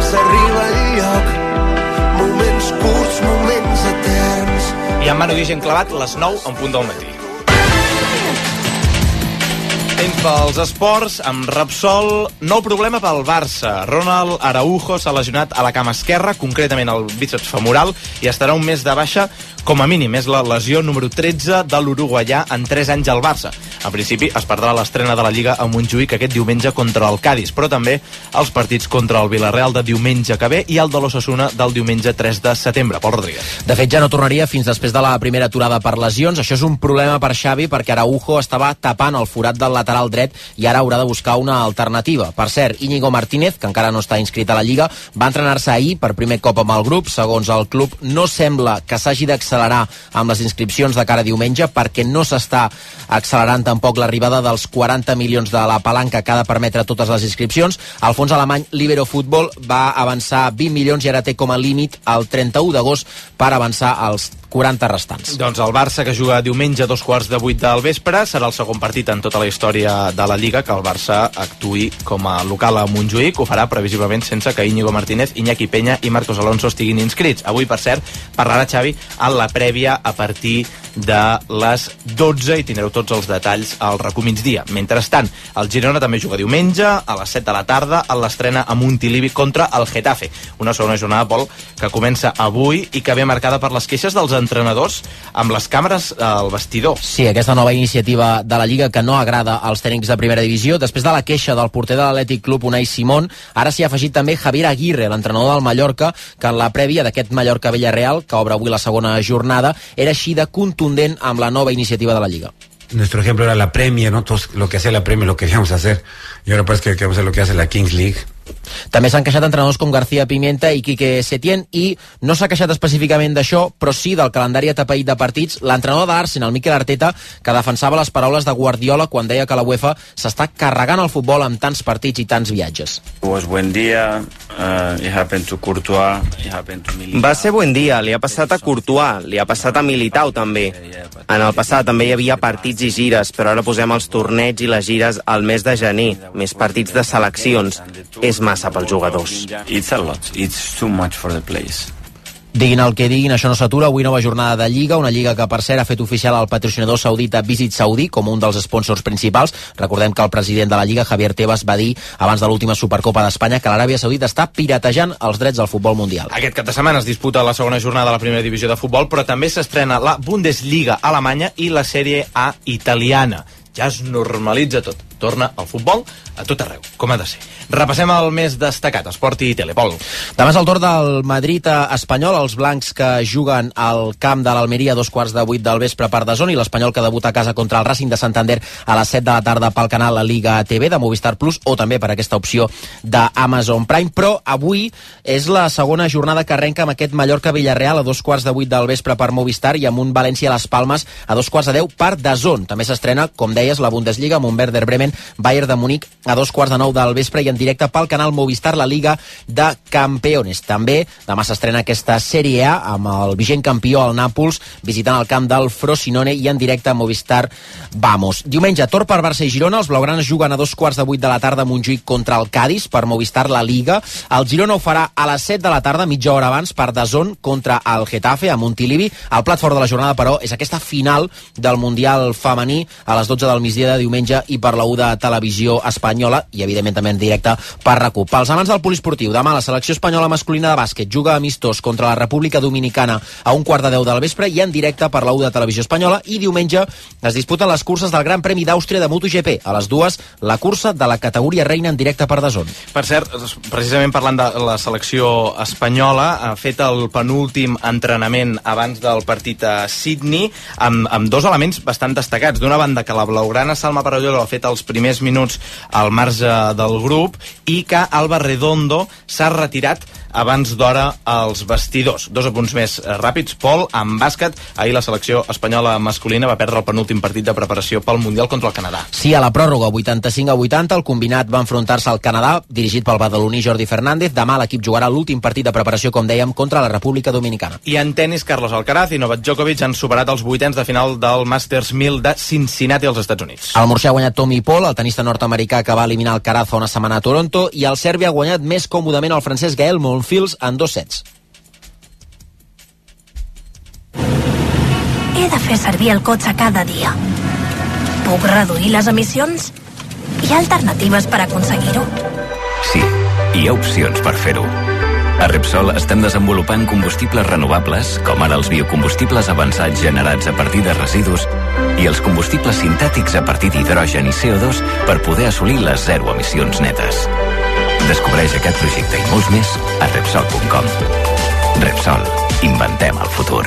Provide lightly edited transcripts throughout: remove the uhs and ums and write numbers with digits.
s'arriba al lloc. Moments curts, moments eterns. I en Manu Guix hem clavat les 9 en punt del matí. Temps pels esports, amb Repsol, nou problema pel Barça. Ronald Araujo s'ha lesionat a la cama esquerra, concretament al bíceps femoral, i estarà un mes de baixa com a mínim. És la lesió número 13 de l'uruguaià en 3 anys al Barça. En principi es perdrà l'estrena de la Lliga a Montjuïc aquest diumenge contra el Cádiz, però també els partits contra el Villarreal de diumenge que ve i el de l'Osasuna del diumenge 3 de setembre. Pol Rodríguez. De fet, ja no tornaria fins després de la primera aturada per lesions. Això és un problema per Xavi perquè Araujo estava tapant el forat del lateral dret i ara haurà de buscar una alternativa. Per cert, Íñigo Martínez, que encara no està inscrit a la Lliga, va entrenar-se ahir per primer cop amb el grup. Segons el club, no sembla que s'hagi d'accelerar amb les inscripcions de cara a diumenge perquè no s'està accelerant tampoc l'arribada dels 40 milions de la palanca que ha de permetre totes les inscripcions. El fons alemany Libero Futbol va avançar 20 milions i ara té com a límit el 31 d'agost per avançar als 40 restants. Doncs el Barça, que juga diumenge a 7:15 del vespre, serà el segon partit en tota la història de la Lliga que el Barça actuï com a local a Montjuïc. Ho farà previsiblement sense que Íñigo Martínez, Iñaki Peña i Marcos Alonso estiguin inscrits. Avui, per cert, parlarà Xavi en la prèvia a partir de les 12 i tindreu tots els detalls al RACU migdia. Mentrestant, el Girona també juga diumenge a les 7 de la tarda en l'estrena a Montilivi contra el Getafe. Una segona jornada, Pol, que comença avui i que ve marcada per les queixes dels entrenadors amb les càmeres al vestidor. Sí, aquesta nova iniciativa de la Lliga que no agrada als tècnics de primera divisió. Després de la queixa del porter de l'Atlètic Club, Unai Simón, ara s'hi ha afegit també Javier Aguirre, l'entrenador del Mallorca, que en la prèvia d'aquest Mallorca-Villarreal, que obre avui la segona jornada, era així de contundent amb la nova iniciativa de la Lliga. Nuestro ejemplo era la Premier, ¿no? Todos lo que hacía la Premier lo queríamos hacer. Y ahora parece que queremos hacer lo que hace la Kings League. També s'han queixat entrenadors com García Pimienta i Quique Setién i no s'ha queixat específicament d'això, però sí del calendari atapeït de partits l'entrenador de l'Arsenal, Mikel Arteta, que defensava les paraules de Guardiola quan deia que la UEFA s'està carregant el futbol amb tants partits i tants viatges. Buen dia, Va ser buen dia, li ha passat a Courtois, li ha passat a Militao també. En el passat també hi havia partits i gires, però ara posem els torneigs i les gires al mes de gener, més partits de seleccions. És massa pels jugadors. It's a lot. It's too much for the players. Diguin el que diguin, això no s'atura. Avui nova jornada de Lliga, una Lliga que per cert ha fet oficial el patrocinador saudita Visit Saudi com un dels sponsors principals. Recordem que el president de la Lliga, Javier Tebas, va dir abans de l'última Supercopa d'Espanya que l'Aràbia Saudita està piratejant els drets del futbol mundial. Aquest cap de setmana es disputa la segona jornada de la primera divisió de futbol, però també s'estrena la Bundesliga alemanya i la Sèrie A italiana. Ja es normalitza tot. Torna el futbol a tot arreu, com ha de ser. Repassem el més destacat, esport i tele. Pol. Demà és el torn del Madrid espanyol, els blancs que juguen al camp de l'Almeria a 7:15 del vespre per DAZN i l'Espanyol que debuta a casa contra el Racing de Santander a les 7 de la tarda pel canal La Liga TV de Movistar Plus o també per aquesta opció d'Amazon Prime. Però avui és la segona jornada que arrenca amb aquest Mallorca-Villarreal a 7:15 del vespre per Movistar i amb un València-Las Palmes a 9:10 per DAZN. També s'estrena, com deies, la Bundesliga amb un Werder Bremen Bayern de Múnich a 9:15 del vespre i en directe pel canal Movistar la Liga de Campeones. També demà s'estrena aquesta Sèrie A amb el vigent campió, el Nàpols, visitant el camp del Frosinone i en directe a Movistar Vamos. Diumenge, torn per Barça i Girona. Els blaugranes juguen a 7:15 de la tarda a Montjuïc contra el Cádiz per Movistar la Liga. El Girona ho farà a les 7 de la tarda, mitja hora abans, per DAZN contra el Getafe a Montilivi. El plat fort de la jornada, però, és aquesta final del Mundial femení a les 12 del migdia de diumenge i per la U de Televisió Espanyola i, evidentment, també en directe per RACU. Pels amants del poliesportiu, demà la selecció espanyola masculina de bàsquet juga amistós contra la República Dominicana a 1:15 del vespre i en directe per la U de Televisió Espanyola i diumenge es disputen les curses del Gran Premi d'Àustria de MotoGP. A les 2, la cursa de la categoria reina en directe per DAZN. Per cert, precisament parlant de la selecció espanyola, ha fet el penúltim entrenament abans del partit a Sydney amb dos elements bastant destacats. D'una banda, que la blaugrana Salma Parellolo ha fet els primers minuts al marge del grup i que Alba Redondo s'ha retirat abans d'hora als vestidors. 2 apunts més ràpids. Pol, en bàsquet, ahir la selecció espanyola masculina va perdre el penúltim partit de preparació pel Mundial contra el Canadà. Sí, a la pròrroga, 85-80, el combinat va enfrontar-se al Canadà, dirigit pel badaloní Jordi Fernández. Demà l'equip jugarà l'últim partit de preparació, com dèiem, contra la República Dominicana. I en tenis, Carlos Alcaraz i Novak Djokovic han superat els 8ens de final del Masters 1000 de Cincinnati als Estats Units. El murcià ha guanyat Tommy Paul, el tenista nord-americà que va eliminar Alcaraz fa una setmana a Toronto, i el serbi ha guanyat més còmodament el francès Gael Monfils en 2 sets. He de fer servir el cotxe cada dia. Puc reduir les emissions? Hi ha alternatives per aconseguir-ho? Sí, hi ha opcions per fer-ho. A Repsol estem desenvolupant combustibles renovables, com ara els biocombustibles avançats generats a partir de residus i els combustibles sintètics a partir d'hidrogen i CO2 per poder assolir les 0 emissions netes. Descobreix aquest projecte i molts més a Repsol.com. Repsol. Inventem el futur.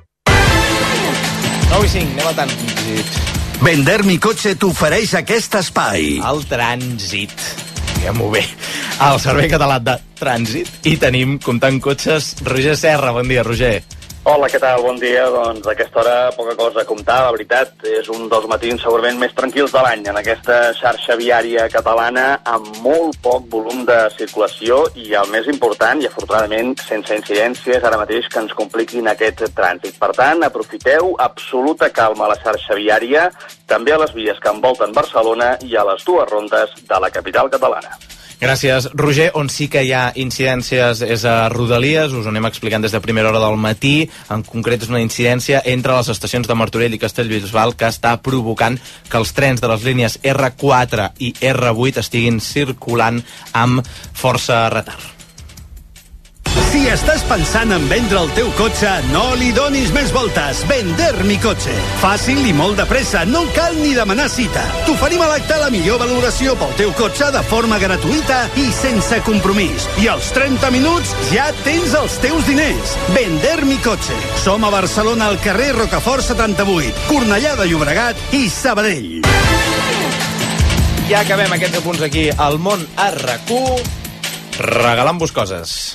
9:05, anem al trànsit. Vender mi cotxe t'ofereix aquest espai. El trànsit. Diguem-ho bé. Al Servei Català de Trànsit. I tenim, comptant cotxes, Roger Serra. Bon dia, Roger. Hola, què tal? Bon dia. Doncs a aquesta hora poca cosa a comptar. La veritat, és un dels matins segurament més tranquils de l'any en aquesta xarxa viària catalana amb molt poc volum de circulació i el més important, i afortunadament sense incidències ara mateix que ens compliquin aquest trànsit. Per tant, aprofiteu absoluta calma a la xarxa viària, també a les vies que envolten Barcelona i a les 2 rondes de la capital catalana. Gràcies, Roger. On sí que hi ha incidències és a Rodalies, us ho anem explicant des de primera hora del matí. En concret és una incidència entre les estacions de Martorell i Castellbisbal que està provocant que els trens de les línies R4 i R8 estiguin circulant amb força retard. Si estàs pensant en vendre el teu cotxe, no li donis més voltes. Vender mi cotxe. Fàcil i molt de pressa, no cal ni demanar cita. T'oferim a l'acte la millor valoració pel teu cotxe de forma gratuïta i sense compromís. I als 30 minuts ja tens els teus diners. Vender mi cotxe. Som a Barcelona al carrer Rocafort 78, Cornellà de Llobregat i Sabadell. Ja acabem aquests apunts aquí al Món a RAC1, regalant-vos coses.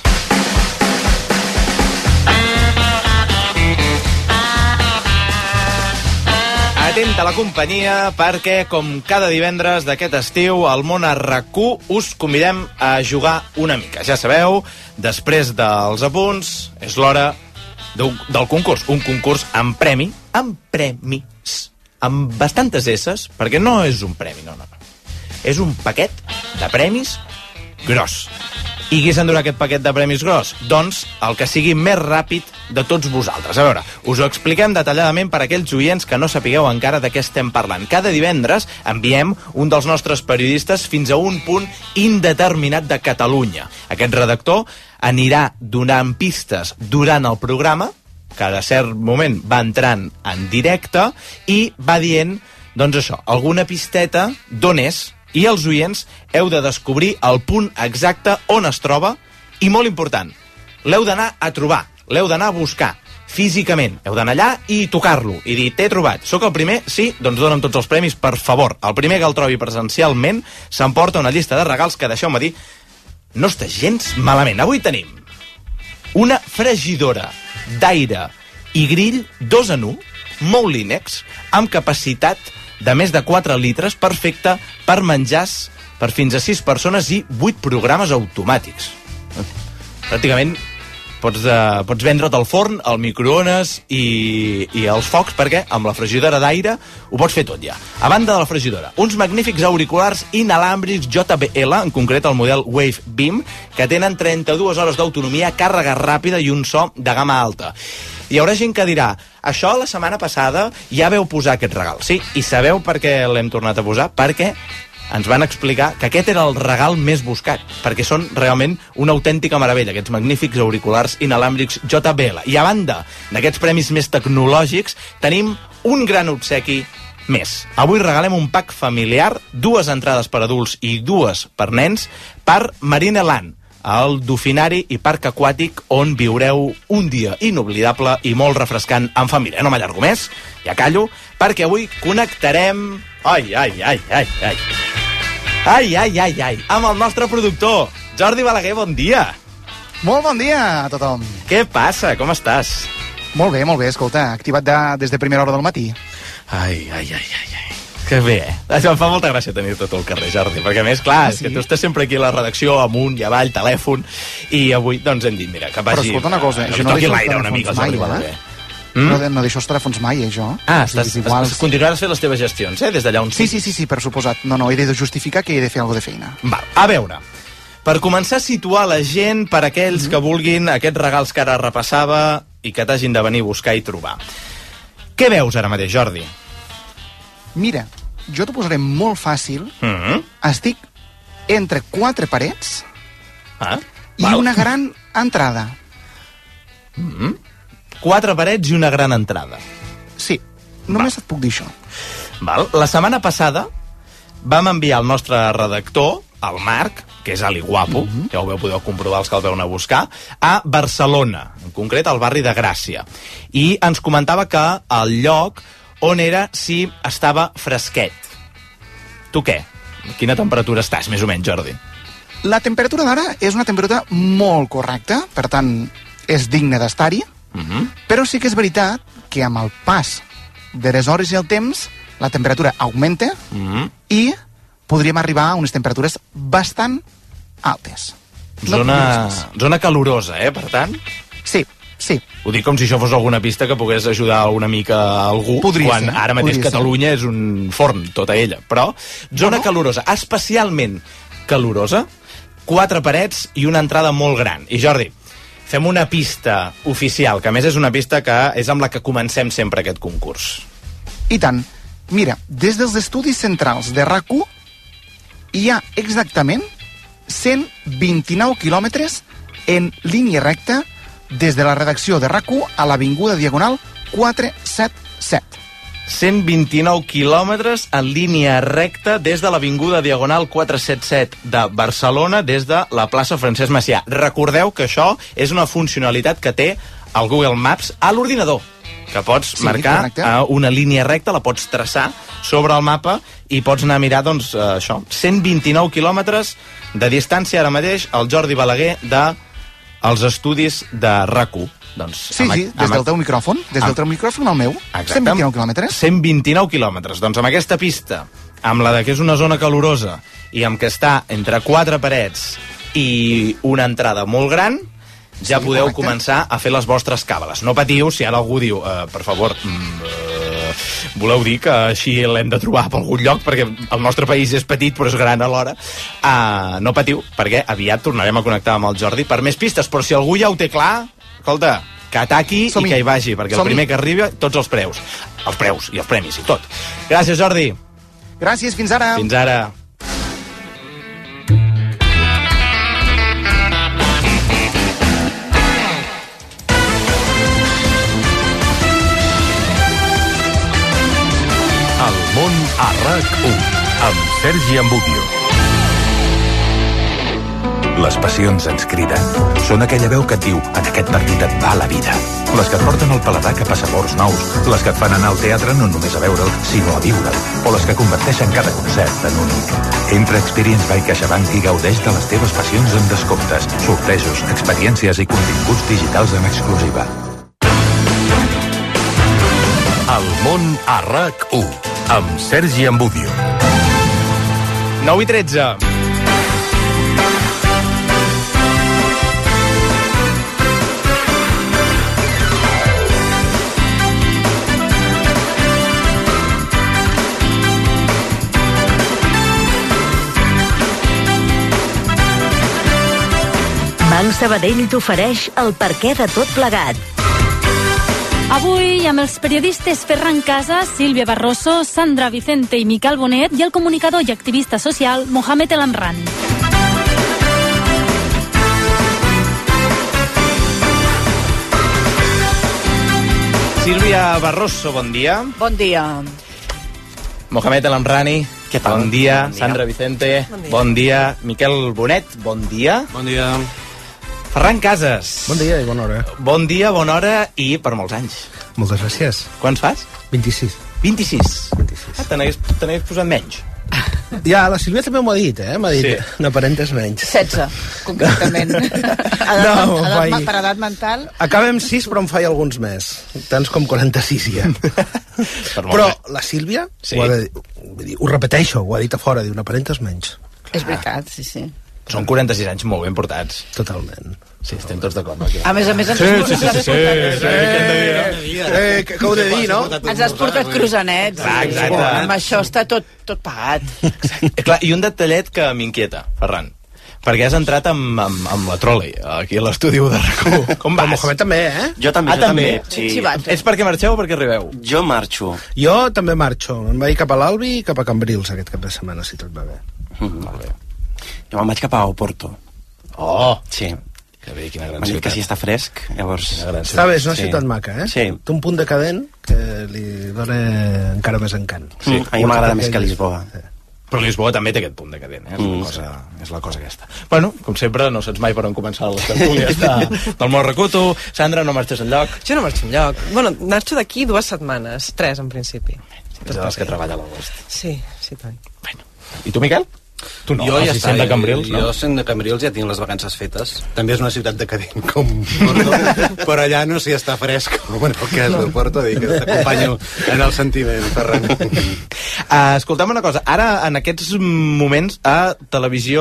Atenta a la companyia perquè, com cada divendres d'aquest estiu, al Món a RAC1 us convidem a jugar una mica. Ja sabeu, després dels apunts, és l'hora del concurs. Un concurs amb premi, amb premis, amb bastantes esses, perquè no és un premi, no. És un paquet de premis gros. I qui s'endurà aquest paquet de premis gros? Doncs el que sigui més ràpid de tots vosaltres. A veure, us ho expliquem detalladament per a aquells oients que no sapigueu encara de què estem parlant. Cada divendres enviem un dels nostres periodistes fins a un punt indeterminat de Catalunya. Aquest redactor anirà donant pistes durant el programa, cada cert moment va entrant en directe i va dient, doncs això, alguna pisteta d'on és, i els oients heu de descobrir el punt exacte on es troba i, molt important, l'heu d'anar a trobar, l'heu d'anar a buscar físicament, heu d'anar allà i tocar-lo i dir, t'he trobat, sóc el primer? Sí? Doncs dona'm tots els premis, per favor. El primer que el trobi presencialment s'emporta una llista de regals que, deixeu-me dir, no està gens malament. Avui tenim una fregidora d'aire i grill 2 en 1, Moulinex, amb capacitat de més de 4 litres, perfecte per menjars per fins a 6 persones i 8 programes automàtics. Pràcticament pots vendre't el forn, el microones i els focs, perquè amb la fregidora d'aire ho pots fer tot ja. A banda de la fregidora, uns magnífics auriculars inalàmbrics JBL, en concret el model Wave Beam, que tenen 32 hores d'autonomia, càrrega ràpida i un so de gamma alta. Hi haurà gent que dirà, això la setmana passada ja veu posar aquest regal. Sí, i sabeu per què l'hem tornat a posar? Perquè ens van explicar que aquest era el regal més buscat, perquè són realment una autèntica meravella, aquests magnífics auriculars inalàmbrics JBL. I a banda d'aquests premis més tecnològics, tenim un gran obsequi més. Avui regalem un pack familiar, 2 entrades per adults i 2 per nens, per Marineland, al Dauphinari i Parc Aquàtic, on viureu un dia inoblidable i molt refrescant en família. No m'allargo més, ja callo, perquè avui connectarem... Ai, amb el nostre productor, Jordi Balaguer, bon dia. Molt bon dia a tothom. Què passa? Com estàs? Molt bé, escolta, activat des de primera hora del matí. Ai. Que bé, Em fa molta gràcia tenir tot el carrer, Jordi, perquè a més, clar, és que tu estàs sempre aquí a la redacció, amunt i avall, telèfon, i avui, doncs, hem dit, mira, que vagi... Però escolta una cosa, jo no deixo els telèfons mai, No deixo els telèfons mai, jo. Continuaràs fent les teves gestions, des d'allà on... Sí, per suposat. No, he de justificar que he de fer alguna de feina. Va, a veure, per començar a situar la gent, per aquells que vulguin aquests regals que ara repassava i que t'hagin de venir a buscar i trobar. Què veus ara mateix, Jordi? Mira, jo t'ho posaré molt fàcil. Estic entre 4 parets i una gran entrada. 4 parets i una gran entrada. Sí, només et puc dir això. Val. La setmana passada vam enviar el nostre redactor, el Marc, que és aliguapo, ja ho podeu comprovar els que el veuen a buscar, a Barcelona, en concret al barri de Gràcia. I ens comentava que el lloc on era si estava fresquet. Tu què? Quina temperatura estàs, més o menys, Jordi? La temperatura d'ara és una temperatura molt correcta, per tant, és digne d'estar-hi, però sí que és veritat que amb el pas de les hores i el temps la temperatura augmenta i podríem arribar a unes temperatures bastant altes. Zona calorosa, per tant? Sí. Ho dic com si això fos alguna pista que pogués ajudar una mica a algú, quan ara mateix Catalunya és un forn, tota ella. Però zona calorosa, especialment calorosa, 4 parets i una entrada molt gran. I Jordi, fem una pista oficial, que a més és una pista que és amb la que comencem sempre aquest concurs. I tant. Mira, des dels estudis centrals de RAC1 hi ha exactament 129 quilòmetres en línia recta des de la redacció de RAC1 a l'Avinguda Diagonal 477. 129 quilòmetres en línia recta des de l'Avinguda Diagonal 477 de Barcelona, des de la plaça Francesc Macià. Recordeu que això és una funcionalitat que té el Google Maps a l'ordinador, que pots marcar una línia recta, la pots traçar sobre el mapa i pots anar a mirar, doncs, això. 129 quilòmetres de distància ara mateix el Jordi Balaguer dels estudis de RAC1. Doncs, sí, des del teu micròfon, al meu, 129 quilòmetres. 129 quilòmetres. Doncs amb aquesta pista, amb la que és una zona calorosa i amb que està entre 4 parets i una entrada molt gran, ja podeu començar a fer les vostres càbales. No patiu si ara algú diu, per favor, voleu dir que així l'hem de trobar per algun lloc, perquè el nostre país és petit però és gran alhora. No patiu, perquè aviat tornarem a connectar amb el Jordi per més pistes, però si algú ja ho té clar, escolta, que ataqui i que hi vagi, perquè el primer que arribi, tots els preus. Els preus i els premis i tot. Gràcies, Jordi. Gràcies, fins ara. Fins ara. El món a RAC1 amb Sergi Ambudio. Les passions ens criden. Són aquella veu que et diu en aquest partit et va la vida. Les que et porten el paladar cap a sabors nous. Les que et fan anar al teatre no només a veure'l, sinó a viure'l. O les que converteixen cada concert en únic. Entra a Experience by CaixaBank i gaudeix de les teves passions amb descomptes, sortejos, experiències i continguts digitals en exclusiva. El món a RAC1 amb Sergi Ambudio. 9:13. Banc Sabadell t'ofereix el perquè de tot plegat. Avui, amb els periodistes Ferran Casas, Sílvia Barroso, Sandra Vicente i Miquel Bonet i el comunicador i activista social Mohamed El Amran. Sílvia Barroso, bon dia. Bon dia. Mohamed El Amrani, què tal? Bon dia. Sandra Vicente, bon dia. Miquel Bonet, bon dia. Bon dia. Ferran Casas. Bon dia i bona hora. Bon dia, bona hora i per molts anys. Moltes gràcies. Quants fas? 26. 26? 26. Te n'hagués posat menys. Ja, la Sílvia també m'ho ha dit, m'ha dit, no parentes menys. 16, concretament. Per edat mental. Acabem 6, però em faig alguns més. Tants com 46 ja. Però la Sílvia, ho repeteixo, ho ha dit a fora, diu, no parentes menys. És veritat, sí. Són 46 anys molt ben portats. Totalment. Sí, estem tots d'acord. A més, ens has portat croissants. Exacte. Amb això està tot pagat. Clar, i un detallet que m'inquieta, Ferran, perquè has entrat amb la trole aquí a l'estudi de RAC1. Com vas? Mohamed també, Jo també. Sí. És perquè marxeu o perquè arribeu? Jo marxo. Jo també marxo. Em vaig cap a l'Albi i cap a Cambrils aquest cap de setmana, si tot va bé. Molt bé. Jo me'n vaig cap a Oporto. Sí. Que bé, quina gran ciutat. M'han dit que si està fresc, llavors... Està bé, és una ciutat maca, Sí. Té un punt decadent que li dona encara més encant. A mi m'agrada més que Lisboa. Però Lisboa també té aquest punt decadent, és la cosa aquesta. Bueno, com sempre, no saps mai per on començar les tertúlies del Món Recuto. Sandra, no marxes enlloc? Jo no marxo enlloc. Bueno, marxo d'aquí 2 setmanes, 3 en principi. És de les que treballa a l'agost. Sí, tant. Bueno. I tu, Miquel? Tu no, jo ja si sent de Cambrils, no? Jo sent de Cambrils ja tinc les vacances fetes. També és una ciutat decadent com Porto, però allà no s'hi està fresc, com en el cas de Porto, dic que t'acompanyo en el sentiment, Ferran. Escolta'm una cosa, ara en aquests moments a Televisió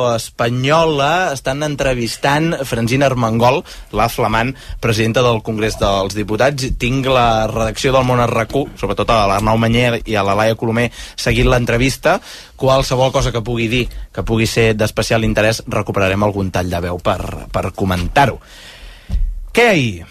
Espanyola estan entrevistant Francina Armengol, la flamant presidenta del Congrés dels Diputats. Tinc la redacció del Món RAC1, sobretot a l'Arnau Manyer i a la Laia Colomer, seguint l'entrevista. Qualsevol cosa que pugui dir, que pugui ser d'especial interès, recuperarem algun tall de veu per comentar-ho. Què ahir?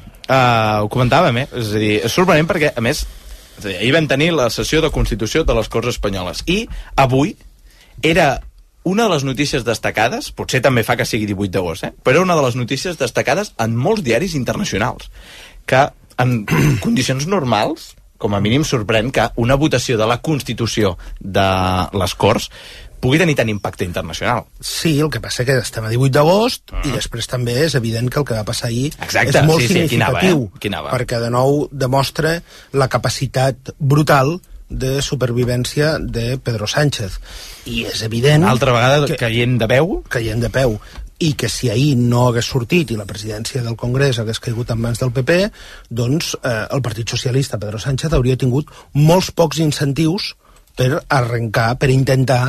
Ho comentàvem, És a dir, és sorprenent perquè, a més, ahir vam tenir la sessió de Constitució de les Corts Espanyoles i avui era una de les notícies destacades, potser també fa que sigui 18 d'agost, però era una de les notícies destacades en molts diaris internacionals, que en condicions normals com a mínim sorprèn que una votació de la Constitució de les Corts pugui tenir tant impacte internacional. Sí, el que passa que estem a 18 d'agost i després també és evident que el que va passar ahir és molt significatiu, perquè de nou demostra la capacitat brutal de supervivència de Pedro Sánchez. I és evident... Altra vegada caient de peu? Caient de peu. I que si ahir no hagués sortit i la presidència del Congrés hagués caigut en mans del PP, doncs el Partit Socialista, Pedro Sánchez, hauria tingut molts pocs incentius per arrencar, per intentar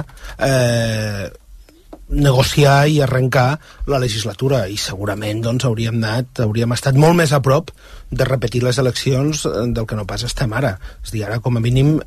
negociar i arrencar la legislatura, i segurament doncs hauríem estat molt més a prop de repetir les eleccions del que no pas estem ara. És a dir, ara com a mínim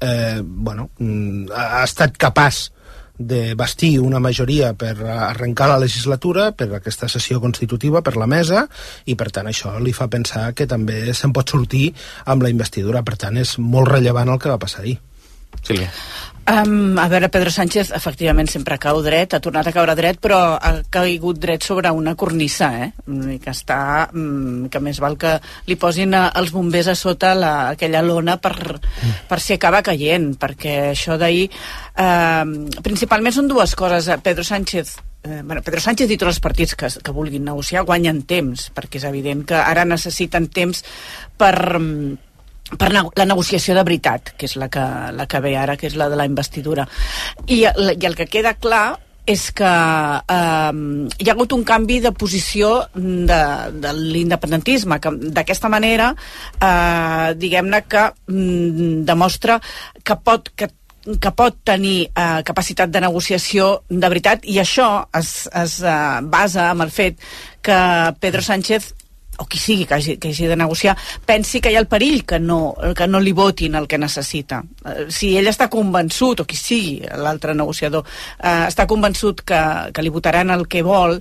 ha estat capaç de bastir una majoria per arrencar la legislatura, per aquesta sessió constitutiva, per la mesa, i per tant això li fa pensar que també se'n pot sortir amb la investidura. Per tant és molt rellevant el que va passar ahir. Sílvia. A veure, Pedro Sánchez efectivament sempre cau dret, ha tornat a caure dret, però ha caigut dret sobre una cornissa, que està, que més val que li posin els bombers a sota aquella lona per si acaba caient, perquè això d'ahir principalment són dues coses. Pedro Sánchez i tots els partits que vulguin negociar guanyen temps, perquè és evident que ara necessiten temps per la negociació de veritat, que és la que ve ara, que és la de la investidura. I el que queda clar és que hi ha hagut un canvi de posició de l'independentisme, que d'aquesta manera diguem-ne que demostra que pot tenir capacitat de negociació de veritat, i això es basa en el fet que Pedro Sánchez, o qui sigui que hagi de negociar, pensi que hi ha el perill que no li votin el que necessita. Si ell està convençut, o qui sigui l'altre negociador, està convençut que li votaran el que vol,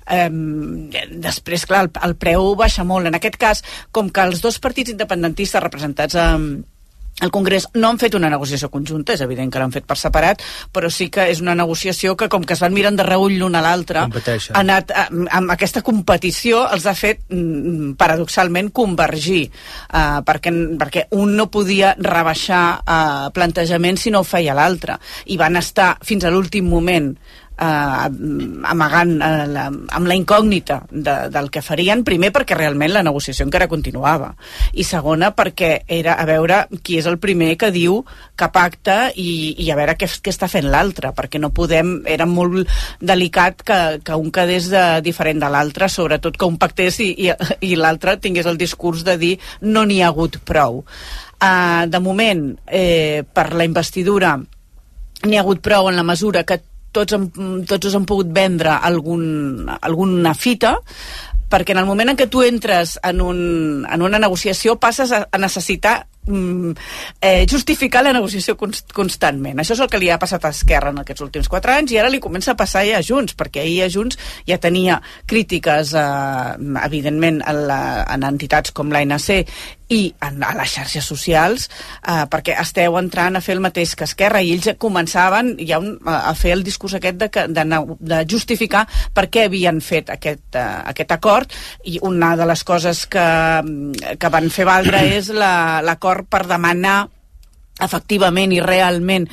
després, clar, el preu baixa molt. En aquest cas, com que els dos partits independentistes representats al Congrés no han fet una negociació conjunta, és evident que l'han fet per separat, però sí que és una negociació que, com que es van mirant de reull l'un a l'altre, ha anat amb aquesta competició, els ha fet paradoxalment convergir, perquè un no podia rebaixar plantejaments si no ho feia l'altre, i van estar fins a l'últim moment amagant amb la incògnita del que farien, primer perquè realment la negociació encara continuava, i segona perquè era a veure qui és el primer que diu que pacta i a veure què està fent l'altre, perquè no podem, era molt delicat que un quedés diferent de l'altre, sobretot que un pactés i l'altre tingués el discurs de dir no n'hi ha hagut prou. De moment, per la investidura n'hi ha hagut prou en la mesura que tots us han pogut vendre alguna fita, perquè en el moment en què tu entres en una negociació passes a necessitar justificar la negociació constantment. Això és el que li ha passat a Esquerra en aquests últims 4 anys, i ara li comença a passar ja a Junts, perquè ahir a Junts ja tenia crítiques evidentment en entitats com l'ANC i a les xarxes socials, perquè esteu entrant a fer el mateix que Esquerra, i ells començaven ja a fer el discurs aquest de justificar per què havien fet aquest acord, i una de les coses que van fer valdre és l'acord per demanar efectivament i realment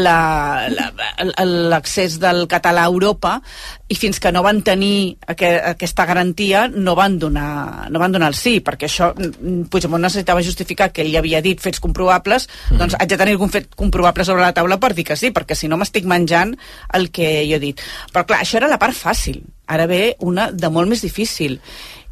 l'accés del català a Europa, i fins que no van tenir aquesta garantia no van donar el sí, perquè això Puigdemont necessitava justificar que ell havia dit fets comprovables, doncs haig de tenir algun fet comprovable sobre la taula per dir que sí, perquè si no m'estic menjant el que jo he dit. Però clar, això era la part fàcil, ara ve una de molt més difícil,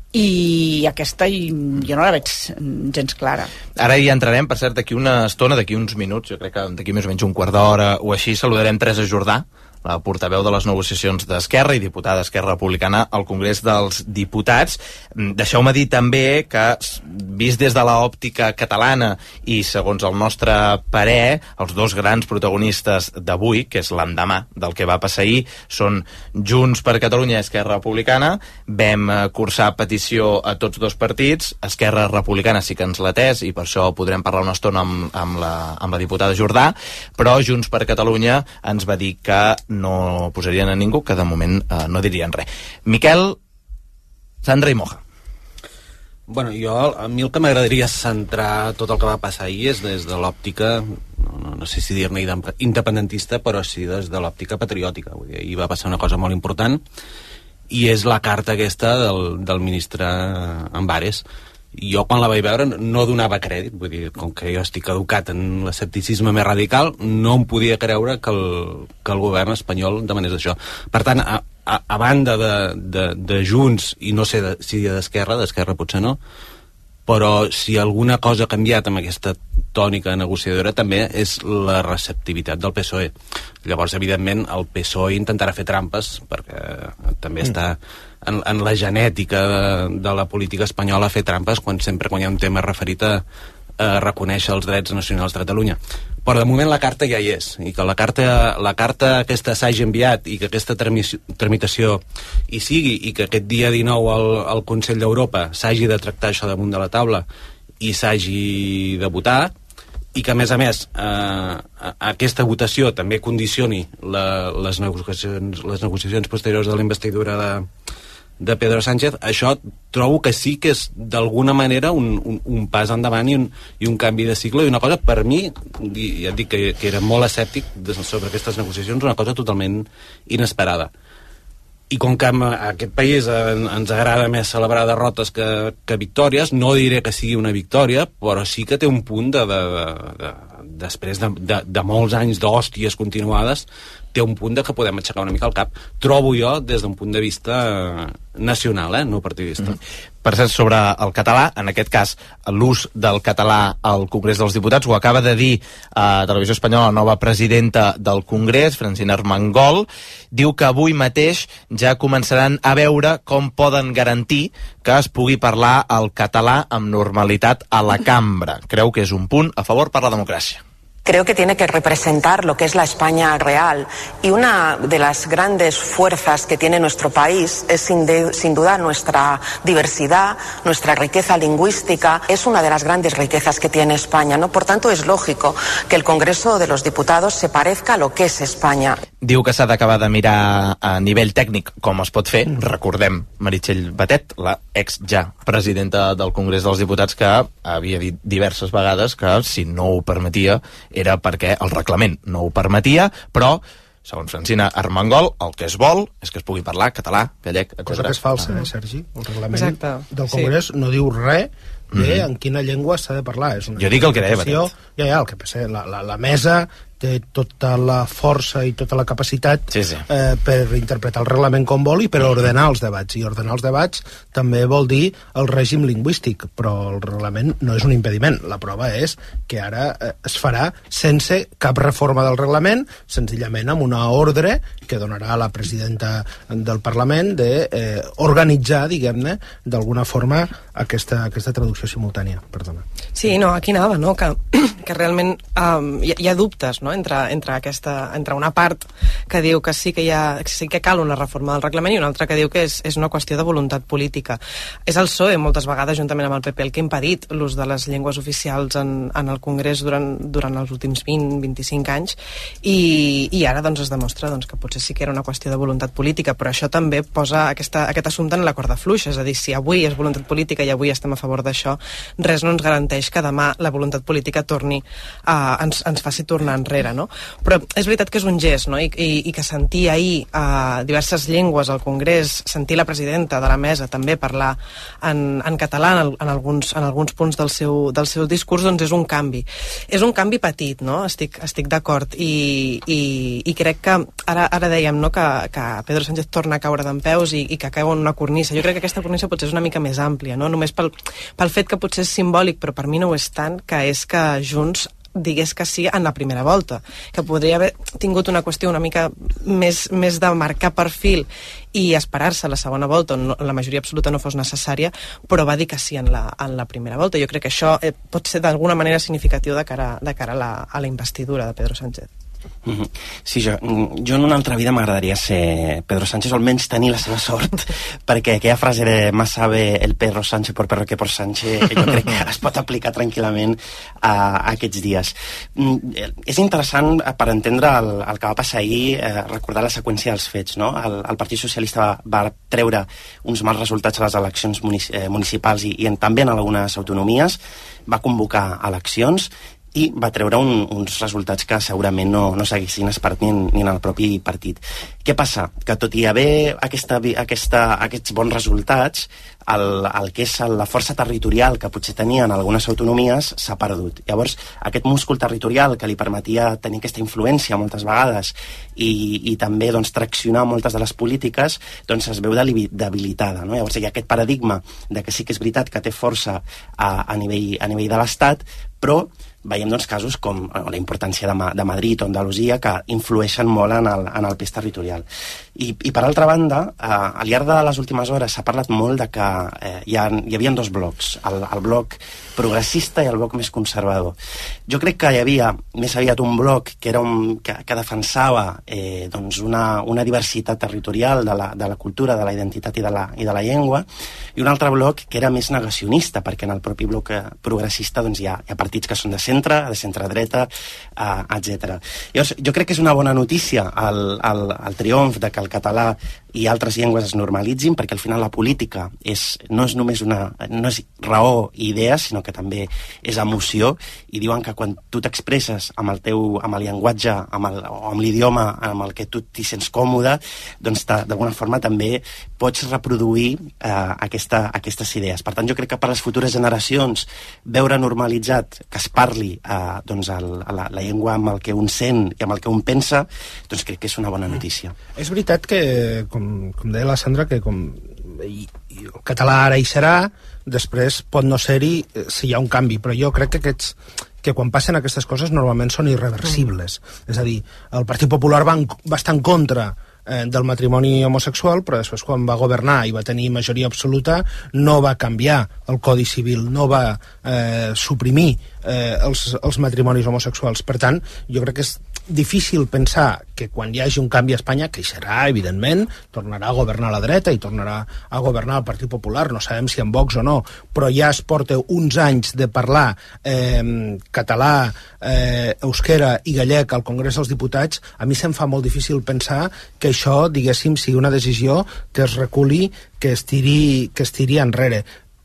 i aquesta jo no la veig gens clara. Ara hi entrarem, per cert, d'aquí una estona, d'aquí uns minuts, jo crec que d'aquí més o menys un quart d'hora o així, saludarem Teresa Jordà, la portaveu de les negociacions d'Esquerra i diputada d'Esquerra Republicana al Congrés dels Diputats. Deixeu-me dir també que, vist des de l'òptica catalana i segons el nostre parer, els dos grans protagonistes d'avui, que és l'endemà del que va passar ahir, són Junts per Catalunya i Esquerra Republicana. Vam cursar petició a tots dos partits. Esquerra Republicana sí que ens l'ha atès i per això podrem parlar una estona amb la diputada Jordà, però Junts per Catalunya ens va dir que no posarien a ningú, que de moment no dirien res. Miquel, Sandra i Moja. Bueno, a mi el que m'agradaria centrar tot el que va passar ahir és des de l'òptica, no sé si dir-ne independentista, però sí des de l'òptica patriòtica. Vull dir, ahir va passar una cosa molt important, i és la carta aquesta del ministre Ambares. Jo quan la vaig veure no donava crèdit, vull dir, com que jo estic educat en l'escepticisme més radical, no em podia creure que el govern espanyol demanés això. Per tant, a banda de Junts, i no sé si d'Esquerra potser no, però si alguna cosa ha canviat amb aquesta tònica negociadora també és la receptivitat del PSOE. Llavors, evidentment, el PSOE intentarà fer trampes, perquè també està en la genètica de la política espanyola fer trampes sempre quan hi ha un tema referit a reconèixer els drets nacionals de Catalunya. Però de moment la carta ja hi és, i que la carta aquesta s'hagi enviat i que aquesta tramitació hi sigui, i que aquest dia 19 al Consell d'Europa s'hagi de tractar això damunt de la taula i s'hagi de votar, i que a més aquesta votació també condicioni les negociacions posteriors de la investidura de Pedro Sánchez, això trobo que sí que és d'alguna manera un pas endavant i un canvi de cicle, i una cosa per mi, ja et dic que era molt escèptic sobre aquestes negociacions, una cosa totalment inesperada. I com que a aquest país ens agrada més celebrar derrotes que victòries, no diré que sigui una victòria, però sí que té un punt després de molts anys d'hòsties continuades, té un punt que podem aixecar una mica el cap. Trobo jo des d'un punt de vista nacional, no partidista. Per cert, sobre el català, en aquest cas l'ús del català al Congrés dels Diputats, ho acaba de dir a Televisió Espanyola la nova presidenta del Congrés, Francina Armengol, diu que avui mateix ja començaran a veure com poden garantir que es pugui parlar el català amb normalitat a la cambra. Creu que és un punt a favor per la democràcia. Creo que tiene que representar lo que es la España real, y una de las grandes fuerzas que tiene nuestro país es sin duda nuestra diversidad, nuestra riqueza lingüística, es una de las grandes riquezas que tiene España, ¿no? Por tanto, es lógico que el Congreso de los Diputados se parezca a lo que es España. Diu que s'ha d'acabar de mirar a nivell tècnic com es pot fer. Recordem Meritxell Batet, la ex ja presidenta del Congrés dels Diputats, que havia dit diverses vegades que si no ho permetia era perquè el reglament no ho permetia, però Segons Francina Armengol, el que es vol és que es pugui parlar català, gallec, etc. Cosa que és falsa, Sergi? El reglament del sí. Congrés no diu res de en quina llengua s'ha de parlar. És una jo dic el que deia Batet. Ja, el que passa, la mesa té tota la força i tota la capacitat per interpretar el reglament com vol i per ordenar els debats. I ordenar els debats també vol dir el règim lingüístic, però el reglament no és un impediment. La prova és que ara es farà sense cap reforma del reglament, senzillament amb una ordre que donarà a la presidenta del Parlament d'organitzar, diguem-ne, d'alguna forma aquesta traducció simultània. Perdona. Sí, no, aquí anava, no? Que realment hi ha dubtes, no? entre una part que diu que sí que cal una reforma del reglament i una altra que diu que és una qüestió de voluntat política. És el PSOE, moltes vegades, juntament amb el PP, el que ha impedit l'ús de les llengües oficials en el Congrés durant els últims 20-25 anys i ara doncs, es demostra que potser sí que era una qüestió de voluntat política, però això també posa aquest assumpte en la corda fluixa, és a dir, si avui és voluntat política i avui estem a favor d'això, res no ens garanteix que demà la voluntat política ens faci tornar enrere, no? Però és veritat que és un gest, no? I que sentir ahir diverses llengües al Congrés, sentir la presidenta de la mesa també parlar en català en alguns punts del seu discurs, doncs és un canvi. És un canvi petit, no? Estic d'acord i crec que ara dèiem, no?, que Pedro Sánchez torna a caure dempeus i que cau en una cornissa. Jo crec que aquesta cornissa potser és una mica més àmplia, no? Només pel fet que potser és simbòlic, però per mi no ho és tant, que és que Junts digués que sí en la primera volta, que podria haver tingut una qüestió una mica més de marcar perfil i esperar-se a la segona volta on la majoria absoluta no fos necessària, però va dir que sí en la primera volta. Jo crec que això pot ser d'alguna manera significatiu de cara a la investidura de Pedro Sánchez. Sí, jo en una altra vida m'agradaria ser Pedro Sánchez, o almenys tenir la seva sort, perquè aquella frase de más sabe el Pedro Sánchez por perro que por Sánchez, jo crec que es pot aplicar tranquil·lament a aquests dies. És interessant per entendre el que va passar ahir, recordar la seqüència dels fets, no? El Partit Socialista va treure uns mals resultats a les eleccions municipals i també en algunes autonomies, va convocar eleccions i va treure uns resultats que segurament no s'haguessin esperat ni en el propi partit. Què passa? Que tot i haver aquests bons resultats, el que és la força territorial que potser tenien algunes autonomies s'ha perdut. Llavors, aquest múscul territorial que li permetia tenir aquesta influència moltes vegades i també traccionar moltes de les polítiques, es veu debilitada, no? Llavors, hi ha aquest paradigma de que sí que és veritat que té força a nivell de l'Estat, però veiem casos com la importància de Madrid o Andalusia que influeixen molt en el pes territorial. I per altra banda, al llarg de les últimes hores s'ha parlat molt de que hi havia dos blocs, el bloc progressista i el bloc més conservador. Jo crec que hi havia més aviat un bloc que defensava una diversitat territorial de la cultura, de la identitat i de la llengua, i un altre bloc que era més negacionista, perquè en el propi bloc progressista hi ha partits que són de centre-dreta, etc. Llavors, jo crec que és una bona notícia el triomf de que el català i altres llengües es normalitzin, perquè al final la política no és només no és raó i idees, sinó que també és emoció, i diuen que quan tu t'expresses amb el llenguatge o amb l'idioma amb el que tu t'hi sents còmode, doncs d'alguna forma també pots reproduir aquestes idees. Per tant, jo crec que per les futures generacions veure normalitzat que es parli la llengua amb el que un sent i amb el que un pensa, doncs crec que és una bona notícia. És veritat que, com deia la Sandra, que el català ara hi serà, després pot no ser-hi si hi ha un canvi, però jo crec que quan passen aquestes coses normalment són irreversibles. És a dir, el Partit Popular va estar en contra del matrimoni homosexual, però després quan va governar i va tenir majoria absoluta no va canviar el Codi Civil, no va suprimir els matrimonis homosexuals. Per tant, jo crec que és difícil pensar que quan hi hagi un canvi a Espanya, que hi serà, evidentment, tornarà a governar la dreta i tornarà a governar el Partit Popular, no sabem si amb Vox o no, però ja es porta uns anys de parlar català, euskera i gallec al Congrés dels Diputats. A mi se'm fa molt difícil pensar que això, diguéssim, sigui una decisió que es reculi, que es tiri enrere.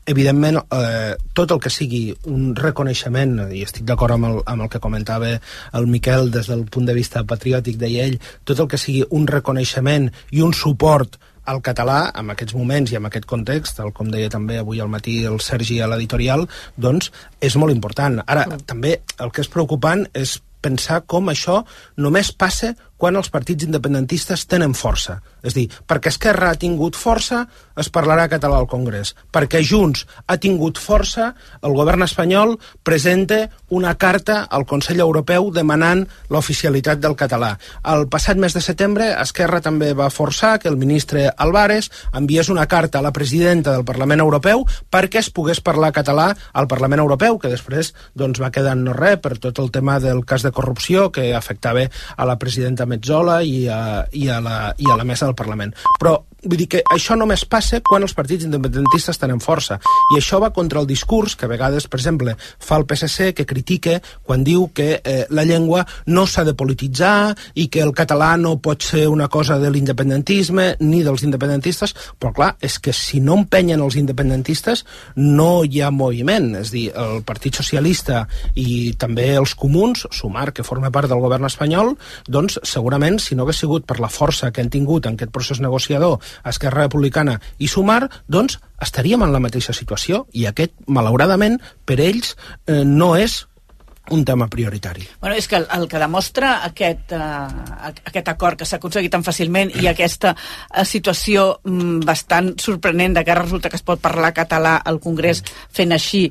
evidentment, tot el que sigui un reconeixement, i estic d'acord amb el que comentava el Miquel des del punt de vista patriòtic, deia ell, tot el que sigui un reconeixement i un suport al català, en aquests moments i en aquest context, com deia també avui al matí el Sergi a l'editorial, doncs és molt important. Ara, també el que és preocupant és pensar com això només passa quan els partits independentistes tenen força. És a dir, perquè Esquerra ha tingut força, es parlarà català al Congrés. Perquè Junts ha tingut força, el govern espanyol presenta una carta al Consell Europeu demanant l'oficialitat del català. El passat mes de setembre, Esquerra també va forçar que el ministre Álvarez enviés una carta a la presidenta del Parlament Europeu perquè es pogués parlar català al Parlament Europeu, que després doncs, va quedar en no res per tot el tema del cas de corrupció que afectava a la presidenta Metzola i a la mesa del Parlament. Però vull dir que això només passa quan els partits independentistes tenen força. I això va contra el discurs que a vegades, per exemple, fa el PSC, que critica quan diu que la llengua no s'ha de polititzar i que el català no pot ser una cosa de l'independentisme ni dels independentistes, però clar, és que si no empenyen els independentistes no hi ha moviment. És a dir, el Partit Socialista i també els comuns, Sumar, que forma part del govern espanyol, doncs segurament, si no hagués sigut per la força que han tingut en aquest procés negociador Esquerra Republicana i Sumar, doncs estaríem en la mateixa situació i aquest, malauradament, per ells no és un tema prioritari. Bueno, és que el que demostra aquest acord que s'ha aconseguit tan fàcilment i aquesta situació bastant sorprenent de que resulta que es pot parlar català al Congrés fent així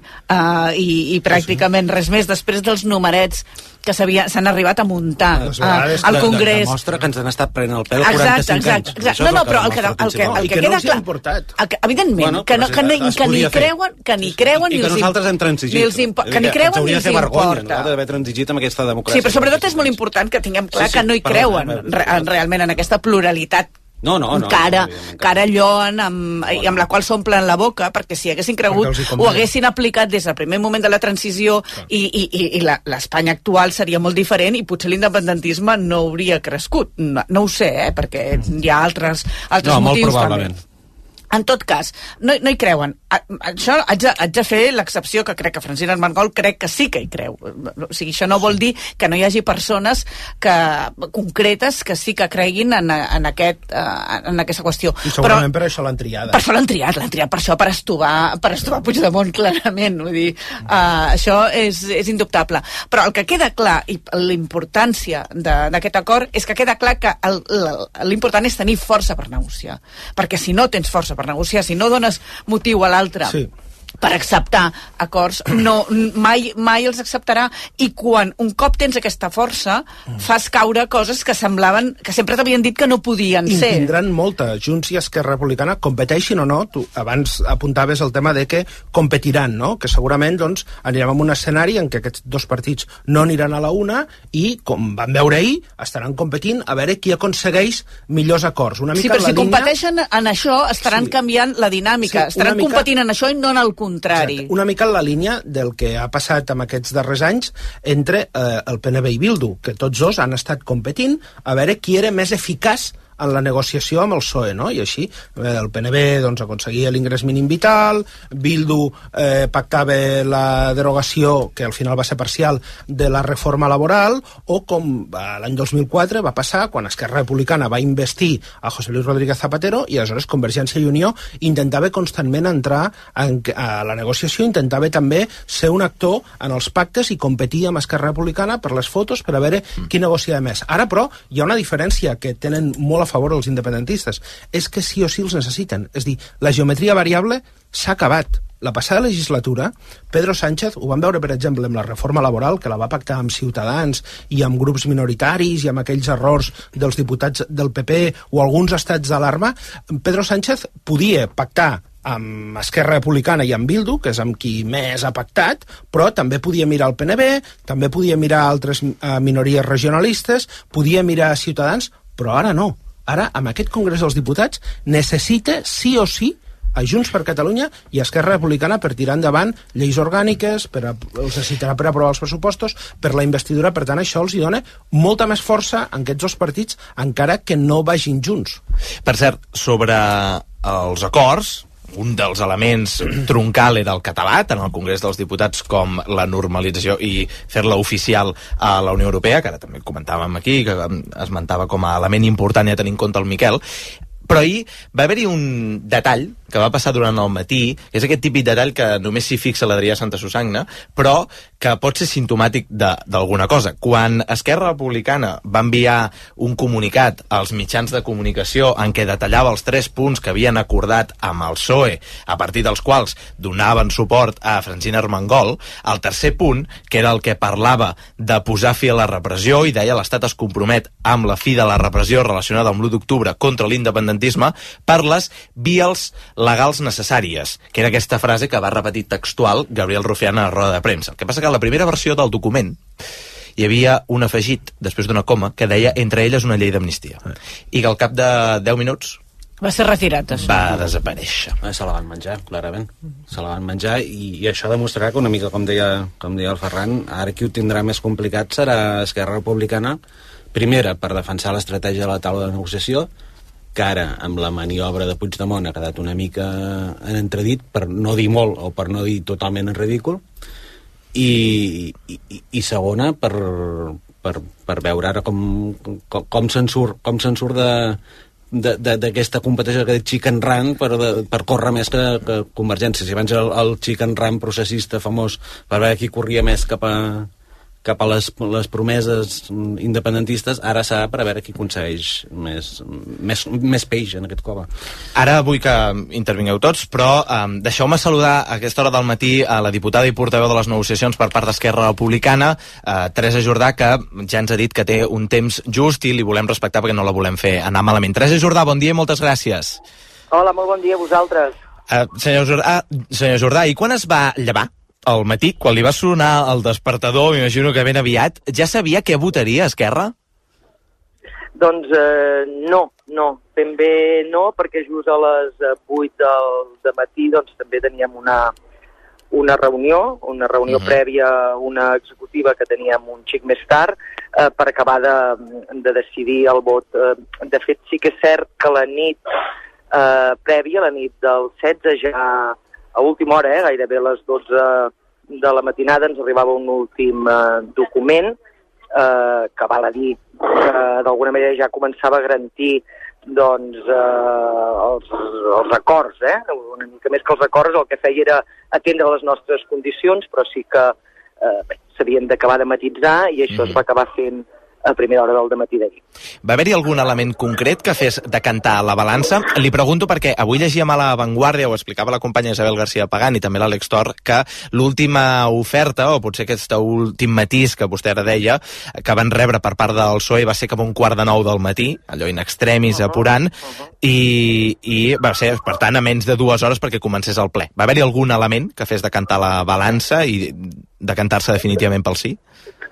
i pràcticament res més després dels numerets que s'han arribat a muntar al Congrés. Demostra que ens han estat prenent el pèl 45 anys. Exacte. No, però el que queda clar... Evidentment, que ni creuen i que nosaltres hem transigit. Que ni creuen ni els importa. D'haver transigit amb aquesta democràcia. Sí, però sobretot és molt important que tinguem clar que no hi creuen realment en aquesta pluralitat que ara lloen i amb la qual s'omplen la boca, perquè si haguessin cregut ho haguessin aplicat des del primer moment de la transició i l'Espanya actual seria molt diferent i potser l'independentisme no hauria crescut. No ho sé, perquè hi ha altres motius. Molt probablement. En tot cas, no hi creuen. Això haig de fer l'excepció que crec que Francina Armengol crec que sí que hi creu. O sigui, això no vol dir que no hi hagi persones concretes que sí que creguin en aquesta qüestió. I segurament per això l'han triada. Per això l'han triat per això, per estovar Puigdemont, clarament. Vull dir, això és indubtable. Però el que queda clar, i l'importància d'aquest acord, és que queda clar que l'important és tenir força per negociar. Perquè si no tens força per negociar, si no dones motiu a l'altre per acceptar acords, mai els acceptarà, i quan un cop tens aquesta força fas caure coses que semblaven que sempre t'havien dit que no podien ser. I tindran molta. Junts i Esquerra Republicana, competeixin o no, tu abans apuntaves el tema de que competiran, no? Que segurament doncs, anirem a un escenari en què aquests dos partits no aniran a la una i, com vam veure ahir, estaran competint a veure qui aconsegueix millors acords. Una mica però si competeixen en això estaran canviant la dinàmica, estaran competint en això i no en el contrari. Exacte. Una mica en la línia del que ha passat amb aquests darrers anys entre el PNB i Bildu, que tots dos han estat competint a veure qui era més eficaç en la negociació amb el PSOE, no? I així el PNB doncs, aconseguia l'ingrés mínim vital, Bildu pactava la derogació, que al final va ser parcial, de la reforma laboral, o com l'any 2004 va passar quan Esquerra Republicana va investir a José Luis Rodríguez Zapatero i aleshores Convergència i Unió intentava constantment entrar a la negociació, intentava també ser un actor en els pactes i competir amb Esquerra Republicana per les fotos per a veure qui negociava més. Ara, però, hi ha una diferència que tenen molt a favor els independentistes, és que sí o sí els necessiten. És dir, la geometria variable s'ha acabat. La passada legislatura, Pedro Sánchez, ho vam veure, per exemple, amb la reforma laboral, que la va pactar amb Ciutadans i amb grups minoritaris i amb aquells errors dels diputats del PP o alguns estats d'alarma, Pedro Sánchez podia pactar amb Esquerra Republicana i amb Bildu, que és amb qui més ha pactat, però també podia mirar el PNB, també podia mirar altres minories regionalistes, podia mirar Ciutadans, però ara no. Ara, amb aquest Congrés dels Diputats, necessita sí o sí a Junts per Catalunya i a Esquerra Republicana per tirar endavant lleis orgàniques, els necessitarà per aprovar els pressupostos, per la investidura. Per tant, això els hi dona molta més força en aquests dos partits, encara que no vagin junts. Per cert, sobre els acords, un dels elements troncale del català, tant al Congrés dels Diputats com la normalització i fer-la oficial a la Unió Europea, que ara també comentàvem aquí, que esmentava com a element important i a tenir en compte el Miquel. Però ahir va haver-hi un detall que va passar durant el matí, que és aquest típic detall que només s'hi fixa l'Adrià Santa Susagna, però que pot ser simptomàtic d'alguna cosa. Quan Esquerra Republicana va enviar un comunicat als mitjans de comunicació en què detallava els 3 punts que havien acordat amb el PSOE, a partir dels quals donaven suport a Francina Armengol, el tercer punt, que era el que parlava de posar fi a la repressió i deia l'Estat es compromet amb la fi de la repressió relacionada amb l'1 d'octubre contra l'independentisme per les vies legals necessàries, que era aquesta frase que va repetir textual Gabriel Rufián a la roda de premsa. El que passa que a la primera versió del document hi havia un afegit, després d'una coma, que deia entre elles una llei d'amnistia. I que al cap de 10 minuts va ser retirat, això. Va desaparèixer. Se la van menjar, clarament. Se la van menjar i això demostrarà que una mica, com deia el Ferran, ara qui ho tindrà més complicat serà Esquerra Republicana, primera, per defensar l'estratègia de la taula de negociació, que ara, amb la maniobra de Puigdemont, ha quedat una mica en entredit, per no dir molt o per no dir totalment en ridícul, i segona, per veure ara com se'n surt d'aquesta competència que dic chicken run per córrer més que Convergència. Si abans el chicken run processista famós per veure qui corria més cap a les promeses independentistes, ara s'ha per a veure qui aconsegueix més peix en aquest cova. Ara vull que intervingueu tots, però deixeu-me saludar a aquesta hora del matí a la diputada i portaveu de les negociacions per part d'Esquerra Republicana, Teresa Jordà, que ja ens ha dit que té un temps just i li volem respectar perquè no la volem fer anar malament. Teresa Jordà, bon dia i moltes gràcies. Hola, molt bon dia a vosaltres. Senyor Jordà, i quan es va llevar? Al matí, quan li va sonar el despertador, m'imagino que ben aviat, ja sabia què votaria Esquerra? Doncs no, ben bé no, perquè just a les 8 del matí doncs, també teníem una reunió prèvia, una executiva que teníem un xic més tard, per acabar de decidir el vot. De fet, sí que és cert que la nit prèvia, la nit del 16, ja a última hora, gairebé a les 12 de la matinada, ens arribava un últim document que val a dir que d'alguna manera ja començava a garantir doncs, els acords, una mica més que els acords, el que feia era atendre les nostres condicions, però sí que s'havien d'acabar de matitzar i això es va acabar fent a primera hora del dematí d'ahir. Va haver-hi algun element concret que fes decantar la balança? Li pregunto perquè avui llegíem a La Vanguardia, ho explicava la companya Isabel García Pagán i també l'Àlex Tor, que l'última oferta, o potser aquest últim matís que vostè ara deia, que van rebre per part del PSOE va ser cap a 8:45 del matí, allò in extremis apurant, i va ser, per tant, a menys de 2 hores perquè comencés el ple. Va haver-hi algun element que fes decantar la balança i decantar-se definitivament pel sí?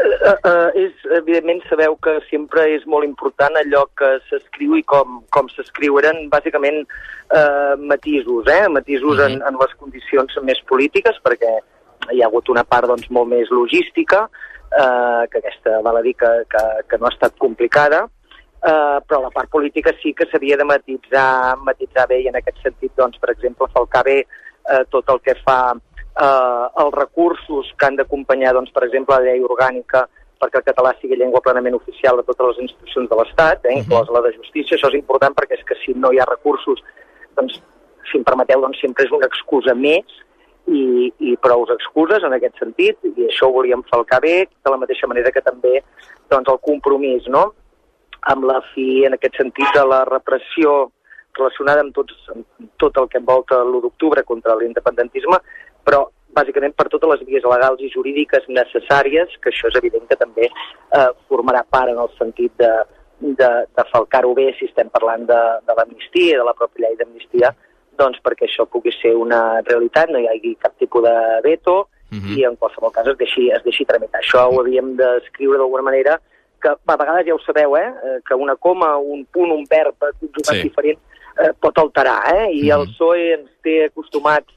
Evidentment sabeu que sempre és molt important allò que s'escriu i com s'escriu. Eren bàsicament matisos, matisos en les condicions més polítiques, perquè hi ha hagut una part doncs, molt més logística, que aquesta val a dir que no ha estat complicada, però la part política sí que s'havia de matitzar bé, i en aquest sentit, doncs, per exemple, falcar bé tot el que fa els recursos que han d'acompanyar, doncs, per exemple, la llei orgànica perquè el català sigui llengua plenament oficial de totes les institucions de l'Estat, inclosa la de justícia. Això és important perquè és que si no hi ha recursos, doncs, si em permeteu, doncs, sempre és una excusa més i prou excuses en aquest sentit, i això ho volíem falcar bé, de la mateixa manera que també doncs, el compromís, no?, amb la fi, en aquest sentit, de la repressió relacionada amb tot el que envolta l'1 d'octubre contra l'independentisme, però bàsicament per totes les vies legals i jurídiques necessàries, que això és evident que també formarà part en el sentit de falcar-ho bé si estem parlant de l'amnistia, de la pròpia llei d'amnistia, doncs perquè això pugui ser una realitat, no hi hagi cap tipus de veto i en qualsevol cas es deixi tramitar. Això ho havíem d'escriure d'alguna manera, que a vegades ja ho sabeu, que una coma, un punt, un verb conjugat diferent pot alterar, i el PSOE ens té acostumats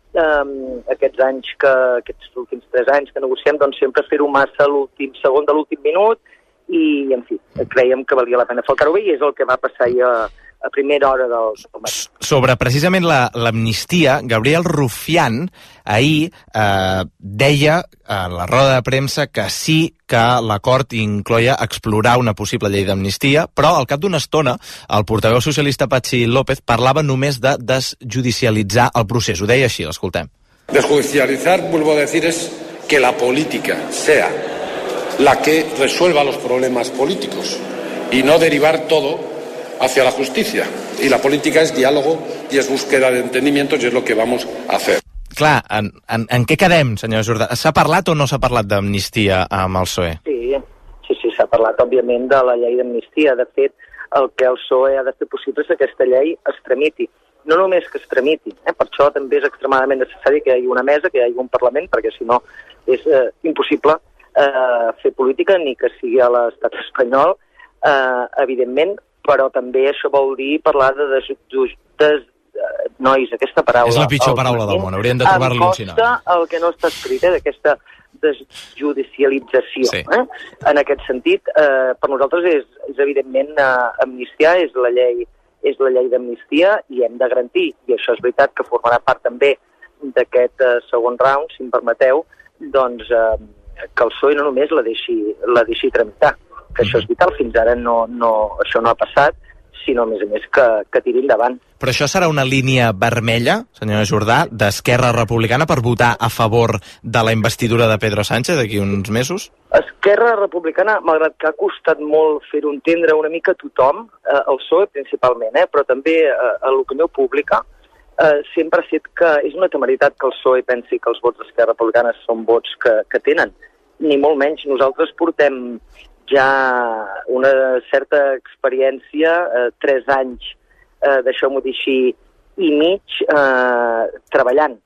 aquests últims 3 anys que negociem, doncs sempre fer-ho massa a l'últim segon de l'últim minut i, en fi, creiem que valia la pena falcar-ho bé i és el que va passar ahir a primera hora del matí. Sobre precisament l'amnistia, Gabriel Rufián ahir deia a la roda de premsa que sí que l'acord incloia explorar una possible llei d'amnistia, però al cap d'una estona el portaveu socialista Patxi López parlava només de desjudicialitzar el procés. Ho deia així, l'escoltem. Desjudicializar, vuelvo a decir, es que la política sea la que resuelva los problemas políticos y no derivar todo hacia la justicia. Y la política es diálogo y es búsqueda de entendimientos y es lo que vamos a hacer. Clar, en què quedem, senyor Jordà? S'ha parlat o no s'ha parlat d'amnistia amb el PSOE? Sí, s'ha parlat, òbviament, de la llei d'amnistia. De fet, el que el PSOE ha de fer possible és que aquesta llei es tramiti. No només que es tramiti, per això també és extremadament necessari que hi hagi una mesa, que hi hagi un Parlament, perquè si no és impossible fer política ni que sigui a l'estat espanyol, evidentment, però també això vol dir parlar de nois, aquesta paraula... És la pitjor paraula del món, hauríem de trobar-li un sinònim. Em costa el que no està escrit, d'aquesta desjudicialització. Sí. En aquest sentit, per nosaltres és evidentment amnistiar, és la llei d'amnistia i hem de garantir, i això és veritat que formarà part també d'aquest segon round, si em permeteu, doncs que el PSOE no només la deixi tramitar, que això és vital, fins ara això no ha passat, sinó a més que tiri endavant. Però això serà una línia vermella, senyora Jordà, d'Esquerra Republicana per votar a favor de la investidura de Pedro Sánchez d'aquí uns mesos? Esquerra Republicana, malgrat que ha costat molt fer-ho entendre una mica a tothom, el PSOE principalment, però també a l'opinió pública, sempre ha set que és una temeritat que el PSOE pensi que els vots d'Esquerra Republicana són vots que tenen. Ni molt menys. Nosaltres portem ja una certa experiència, 3 anys, deixeu-m'ho dir així, i mig, treballant,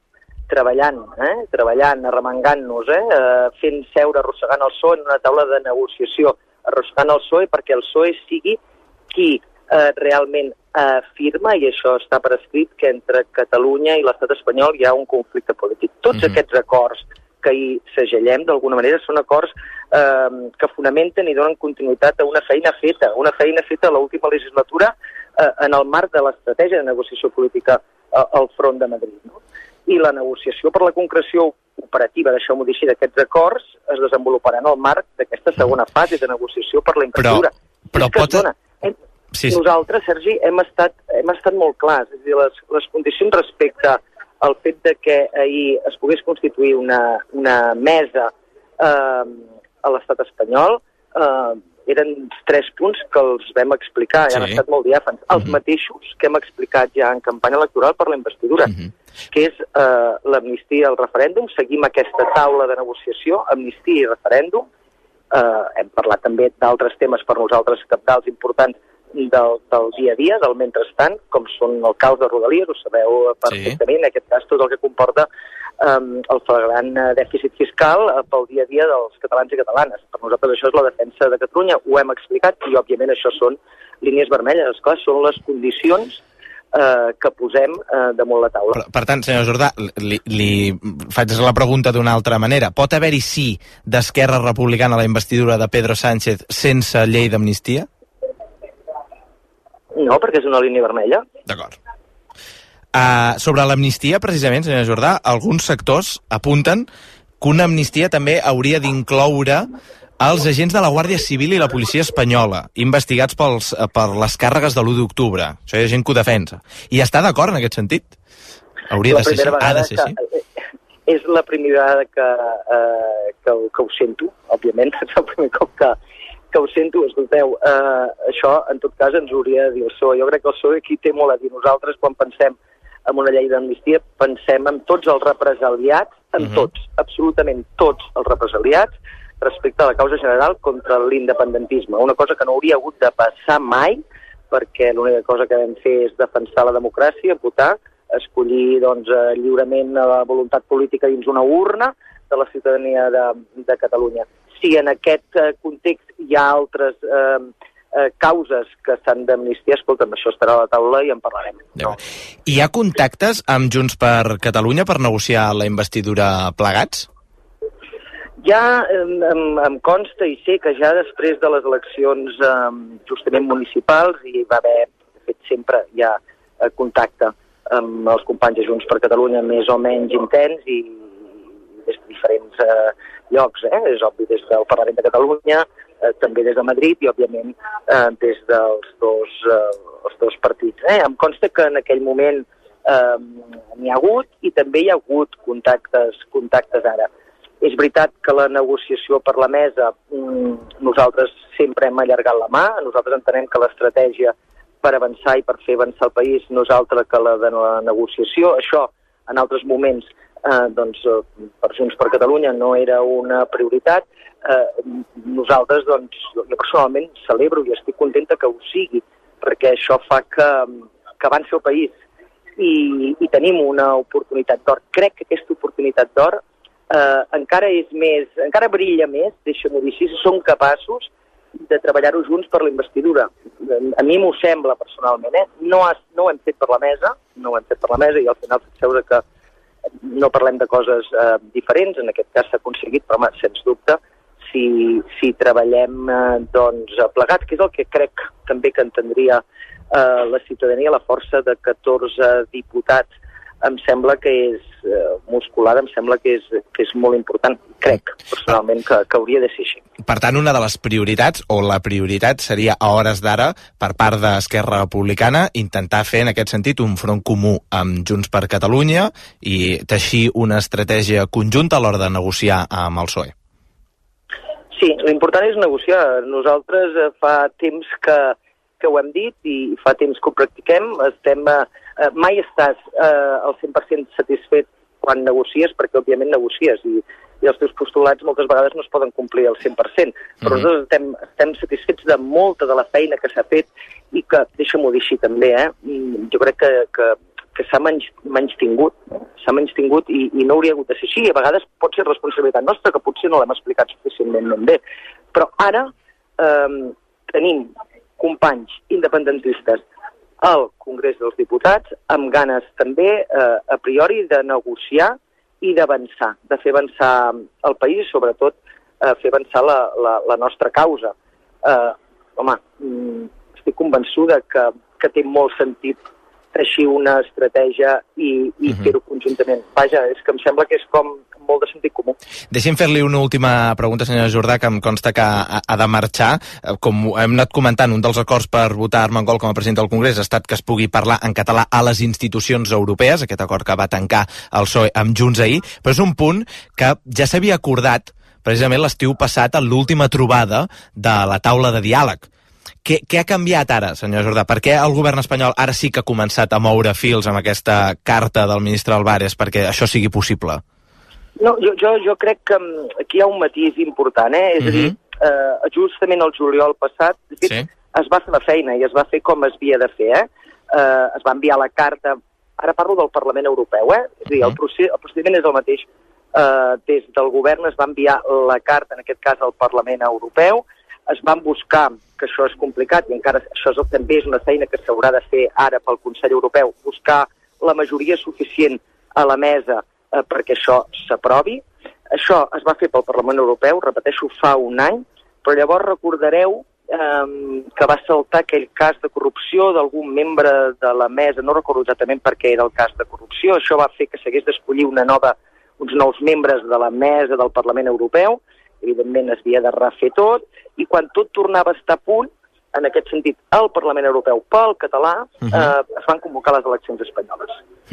arremangant-nos, fent seure, arrossegant el PSOE en una taula de negociació, arrossegant el PSOE perquè el PSOE sigui qui realment afirma, i això està per escrit, que entre Catalunya i l'estat espanyol hi ha un conflicte polític. Tots aquests acords que hi segellem, d'alguna manera, són acords que fonamenten i donen continuïtat a una feina feta a l'última legislatura en el marc de l'estratègia de negociació política al front de Madrid. No? I la negociació per la concreció operativa, deixeu-m'ho dir així, d'aquests acords es desenvoluparà en el marc d'aquesta segona fase de negociació per la investidura. Però pot... Nosaltres, Sergi, hem estat molt clars. És a dir, les condicions respecte al fet de que ahir es pogués constituir una mesa a l'estat espanyol eren 3 punts que els vam explicar i han estat molt diàfans. Els mateixos que hem explicat ja en campanya electoral per la investidura, que és l'amnistia i el referèndum. Seguim aquesta taula de negociació, amnistia i referèndum. Hem parlat també d'altres temes per nosaltres cabdals importants del dia a dia, del mentrestant, com són el caos de Rodalies, ho sabeu perfectament, en aquest cas tot el que comporta el flagrant dèficit fiscal pel dia a dia dels catalans i catalanes. Per nosaltres això és la defensa de Catalunya, ho hem explicat, i òbviament això són línies vermelles, esclar, són les condicions que posem damunt la taula. Per tant, senyor Jordà, li faig la pregunta d'una altra manera. Pot haver-hi sí d'Esquerra Republicana a la investidura de Pedro Sánchez sense llei d'amnistia? No, perquè és una línia vermella. D'acord. Sobre l'amnistia, precisament, senyor Jordà, alguns sectors apunten que una amnistia també hauria d'incloure els agents de la Guàrdia Civil i la policia espanyola, investigats per les càrregues de l'1 d'octubre. Això hi ha gent que ho defensa. I està d'acord en aquest sentit? Hauria de ser així? Ha de ser així? És la primera vegada que ho sento, òbviament, és el primer cop que ho sento. Escolteu, això en tot cas ens hauria de dir el PSOE. Jo crec que el PSOE aquí té molt a dir. Nosaltres, quan pensem en una llei d'amnistia, pensem en tots els represaliats, en tots, absolutament tots els represaliats, respecte a la causa general contra l'independentisme. Una cosa que no hauria hagut de passar mai, perquè l'única cosa que vam fer és defensar la democràcia, votar, escollir lliurement la voluntat política dins una urna de la ciutadania de Catalunya. Si en aquest context hi ha altres causes que s'han d'amnistiar, escolta'm, això estarà a la taula i en parlarem. No. Hi ha contactes amb Junts per Catalunya per negociar la investidura plegats? Ja em consta i sé que ja després de les eleccions justament municipals hi va haver, de fet sempre hi ha contacte amb els companys de Junts per Catalunya més o menys intens i des de diferents llocs, és obvi, des del Parlament de Catalunya, també des de Madrid i, òbviament, des dels dos partits. Em consta que en aquell moment n'hi ha hagut i també hi ha hagut contactes ara. És veritat que la negociació per la mesa nosaltres sempre hem allargat la mà, nosaltres entenem que l'estratègia per avançar i per fer avançar el país no és altra que la de la negociació. Això, en altres moments, doncs, per Junts per Catalunya no era una prioritat. Nosaltres, doncs, jo personalment celebro i estic contenta que ho sigui, perquè això fa que avanci el país i tenim una oportunitat d'or. Crec que aquesta oportunitat d'or encara brilla més, deixa'm-ho dir així, si som capaços de treballar-ho junts per la investidura. A mi m'ho sembla personalment, No ho hem fet per la mesa, i al final fixeu que no parlem de coses diferents, en aquest cas s'ha aconseguit, però home, sens dubte, si treballem plegats, que és el que crec també que entendria la ciutadania, la força de 14 diputats, em sembla que és musculada, em sembla que és molt important. Crec, personalment, que hauria de ser així. Per tant, una de les prioritats, o la prioritat, seria a hores d'ara, per part d'Esquerra Republicana, intentar fer, en aquest sentit, un front comú amb Junts per Catalunya i teixir una estratègia conjunta a l'hora de negociar amb el PSOE. Sí, l'important és negociar. Nosaltres fa temps que ho hem dit i fa temps que ho practiquem. Mai estàs al 100% satisfet quan negocies, perquè òbviament negocies i els teus postulats moltes vegades no es poden complir al 100%. Però nosaltres estem satisfets de molta de la feina que s'ha fet i que, deixa'm-ho dir així també, jo crec que s'ha menystingut i no hauria hagut de ser així. A vegades pot ser responsabilitat nostra, que potser no l'hem explicat suficientment bé. Però ara tenim companys independentistes al Congrés dels Diputats amb ganes també, a priori, de negociar i d'avançar, de fer avançar el país i, sobretot, fer avançar la nostra causa. Estic convençuda que té molt sentit teixir una estratègia i fer-ho conjuntament. Vaja, és que em sembla que és com molt de sentit comú. Deixi'm fer-li una última pregunta, senyora Jordà, que em consta que ha de marxar. Com hem anat comentant, un dels acords per votar Armengol com a president del Congrés ha estat que es pugui parlar en català a les institucions europees, aquest acord que va tancar el PSOE amb Junts ahir, però és un punt que ja s'havia acordat precisament l'estiu passat en l'última trobada de la taula de diàleg. Què ha canviat ara, senyor Jordà? Per què el govern espanyol ara sí que ha començat a moure fils amb aquesta carta del ministre Álvarez perquè això sigui possible? No, jo crec que aquí hi ha un matís important, És a dir, justament el juliol passat, es va fer la feina i es va fer com es havia de fer, Es va enviar la carta, ara parlo del Parlament Europeu, És a dir, el procediment és el mateix. Des del govern es va enviar la carta, en aquest cas al Parlament Europeu, es van buscar, que això és complicat i encara això també és una feina que s'haurà de fer ara pel Consell Europeu, buscar la majoria suficient a la mesa perquè això s'aprovi. Això es va fer pel Parlament Europeu, repeteixo, fa un any, però llavors recordareu que va saltar aquell cas de corrupció d'algun membre de la mesa, no recordo exactament per què era el cas de corrupció, això va fer que s'hagués d'escollir uns nous membres de la mesa del Parlament Europeu, evidentment es havia de refer tot, i quan tot tornava a estar a punt, en aquest sentit, al Parlament Europeu pel català, es van convocar les eleccions espanyoles.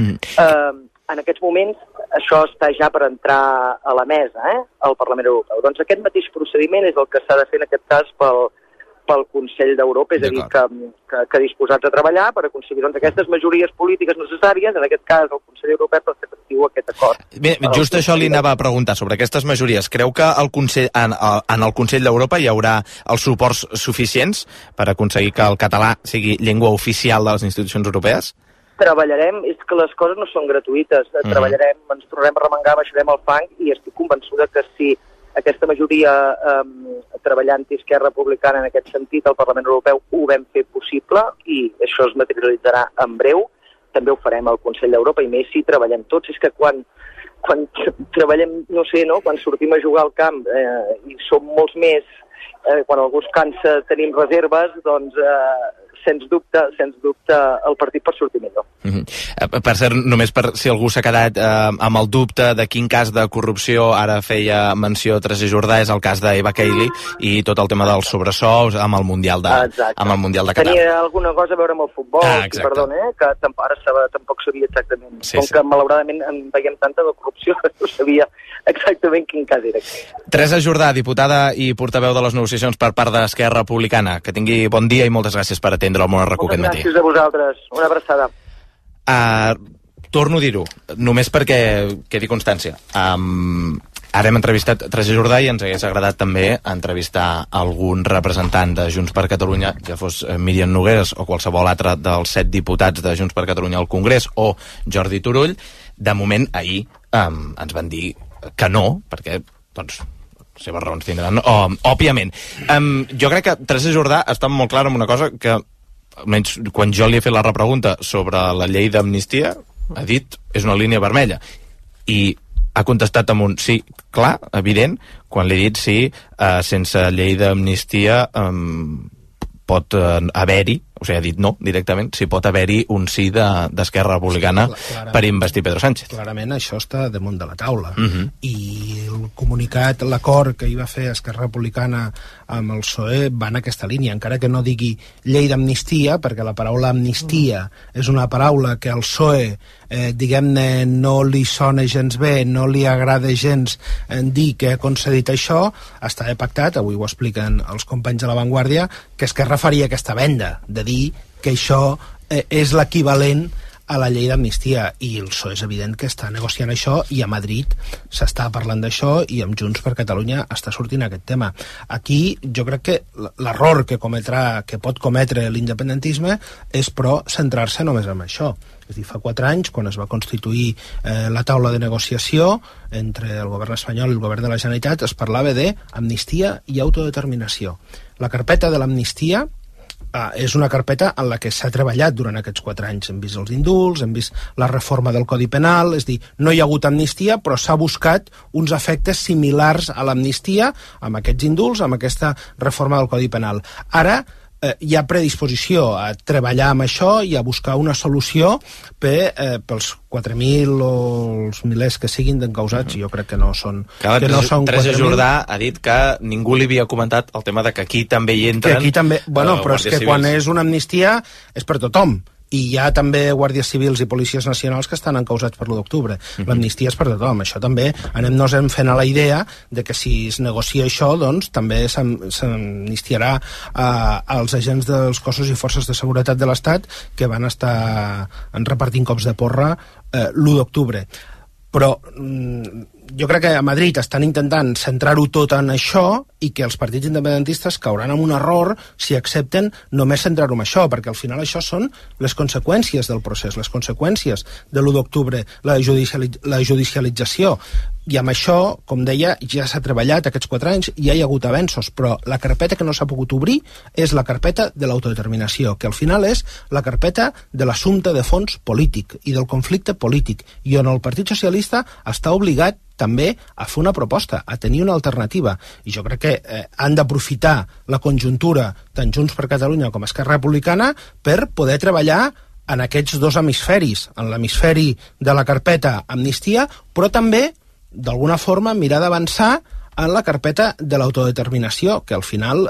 En aquests moments, això està ja per entrar a la mesa, al Parlament Europeu. Doncs aquest mateix procediment és el que s'ha de fer en aquest cas pel Consell d'Europa, és a dir, que disposats a treballar per aconseguir aquestes majories polítiques necessàries, en aquest cas el Consell Europeu, per fer efectiu aquest acord. Bé, just això li anava a preguntar, sobre aquestes majories. Creu que en el Consell d'Europa hi haurà els suports suficients per aconseguir que el català sigui llengua oficial de les institucions europees? Treballarem, és que les coses no són gratuïtes, treballarem, ens tornarem a remengar, baixarem el fang i estic convençuda que si aquesta majoria treballant i Esquerra Republicana en aquest sentit al Parlament Europeu ho vam fer possible i això es materialitzarà en breu, també ho farem al Consell d'Europa i més si treballem tots. És que quan treballem, no sé, quan sortim a jugar al camp i som molts més, quan algú es cansa tenim reserves, doncs sens dubte, el partit pot sortir millor. Per cert, només per si algú s'ha quedat amb el dubte de quin cas de corrupció ara feia menció Teresa Jordà, és el cas d'Eva Kaili i tot el tema dels sobresous amb el Mundial de Qatar. Tenia alguna cosa a veure amb el futbol, perdona, que ara tampoc sabia exactament. Com que malauradament en veiem tanta de corrupció, no sabia exactament quin cas era. Teresa Jordà, diputada i portaveu de les negociacions per part d'Esquerra Republicana. Que tingui bon dia i moltes gràcies per atendre el Món a RAC1 aquest matí. Gràcies a vosaltres. Una abraçada. Torno a dir-ho, només perquè quedi constància. Ara hem entrevistat Teresa Jordà i ens hagués agradat també entrevistar algun representant de Junts per Catalunya, ja fos Míriam Nogueras o qualsevol altre dels 7 diputats de Junts per Catalunya al Congrés o Jordi Turull. De moment, ahir ens van dir que no, perquè, doncs, seves raons tindran, òbviament. Jo crec que Teresa Jordà està molt clara en una cosa que, almenys quan jo li he fet la repregunta sobre la llei d'amnistia, ha dit, és una línia vermella. I ha contestat amb un sí, clar, evident, quan li he dit sí, sense llei d'amnistia pot haver-hi, o sigui, ha dit no directament, si pot haver-hi un sí d'Esquerra Republicana per investir Pedro Sánchez. Clarament això està damunt de la taula. I el comunicat, l'acord que hi va fer Esquerra Republicana amb el PSOE va en aquesta línia, encara que no digui llei d'amnistia, perquè la paraula amnistia és una paraula que al PSOE diguem-ne no li sona gens bé, no li agrada gens dir que ha concedit això. Està pactat, avui ho expliquen els companys de La Vanguardia, que Esquerra faria aquesta venda de dir que això és l'equivalent a la llei d'amnistia, i el PSOE és evident que està negociant això, i a Madrid s'està parlant d'això, i amb Junts per Catalunya està sortint aquest tema. Aquí jo crec que l'error que pot cometre l'independentisme és, però, centrar-se només en això. És a dir, fa 4 anys, quan es va constituir la taula de negociació entre el govern espanyol i el govern de la Generalitat, es parlava d'amnistia i autodeterminació. La carpeta de l'amnistia és una carpeta en la que s'ha treballat durant aquests 4 anys. Hem vist els indults, hem vist la reforma del Codi Penal, és a dir, no hi ha hagut amnistia, però s'ha buscat uns efectes similars a l'amnistia amb aquests indults, amb aquesta reforma del Codi Penal. Ara hi ha predisposició a treballar amb això i a buscar una solució pels 4.000 o els milers que siguin d'encausats. Jo crec que no són... Teresa Jordà ha dit que ningú li havia comentat el tema de que aquí també hi entren... Que aquí també... Bueno, però és que quan és una amnistia és per tothom. I hi ha també guàrdies civils i policies nacionals que estan encausats per l'1 d'octubre. L'amnistia és per tothom. Això també anem-nos fent a la idea de que si es negocia això, doncs també s'amnistiarà als agents dels cossos i forces de seguretat de l'Estat que van estar repartint cops de porra l'1 d'octubre. Però jo crec que a Madrid estan intentant centrar-ho tot en això, i que els partits independentistes cauran en un error si accepten només centrar-ho en això, perquè al final això són les conseqüències del procés, les conseqüències de l'1 d'octubre, la judicialització. I amb això, com deia, ja s'ha treballat aquests 4 anys, ja hi ha hagut avenços, però la carpeta que no s'ha pogut obrir és la carpeta de l'autodeterminació, que al final és la carpeta de l'assumpte de fons polític i del conflicte polític, i on el Partit Socialista està obligat també a fer una proposta, a tenir una alternativa. I jo crec que han d'aprofitar la conjuntura tant Junts per Catalunya com Esquerra Republicana per poder treballar en aquests 2 hemisferis, en l'hemisferi de la carpeta amnistia, però també d'alguna forma mirar d'avançar en la carpeta de l'autodeterminació, que al final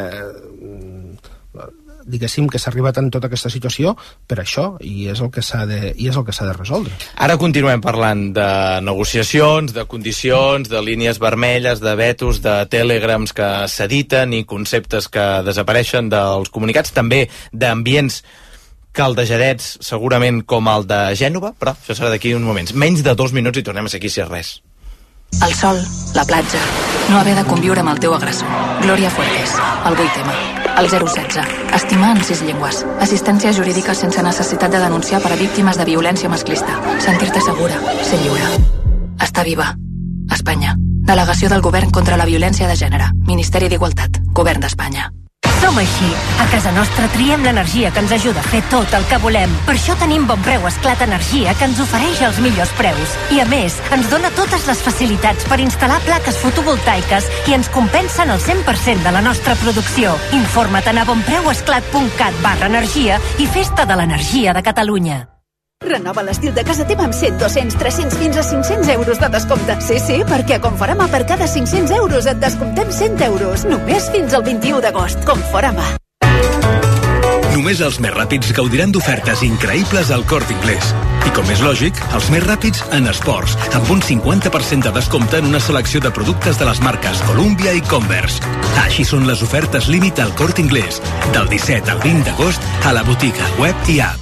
diguéssim que s'ha arribat en tota aquesta situació per això, i és el que s'ha de resoldre. Ara continuem parlant de negociacions, de condicions, de línies vermelles, de vetos, de telegrams que s'editen i conceptes que desapareixen dels comunicats, també d'ambients caldejadets, segurament com el de Gènova, però això serà d'aquí uns moments. Menys de 2 minuts i tornem a ser aquí si és res. El sol, la platja, no haver de conviure amb el teu agressor. Glòria Fuertes, el 8M, el 016, estimar en 6 llengües, assistència jurídica sense necessitat de denunciar per a víctimes de violència masclista, sentir-te segura, ser lliure. Estar viva. Espanya. Delegació del Govern contra la Violència de Gènere. Ministeri d'Igualtat. Govern d'Espanya. Som així. A casa nostra triem l'energia que ens ajuda a fer tot el que volem. Per això tenim Bon Preu Esclat Energia, que ens ofereix els millors preus. I a més, ens dona totes les facilitats per instal·lar plaques fotovoltaiques i ens compensen el 100% de la nostra producció. Informa't a bonpreuesclat.cat/energia i festa de l'energia de Catalunya. Renova l'estil de casa teva amb 100, 200, 300, fins a 500 euros de descompte. Sí, perquè a Conforama per cada 500 euros et descomptem 100 euros. Només fins al 21 d'agost. Conforama. Només els més ràpids gaudiran d'ofertes increïbles al Corte Inglés. I com és lògic, els més ràpids en esports, amb un 50% de descompte en una selecció de productes de les marques Columbia i Converse. Així són les ofertes límit al Corte Inglés, del 17 al 20 d'agost a la botiga, web i app.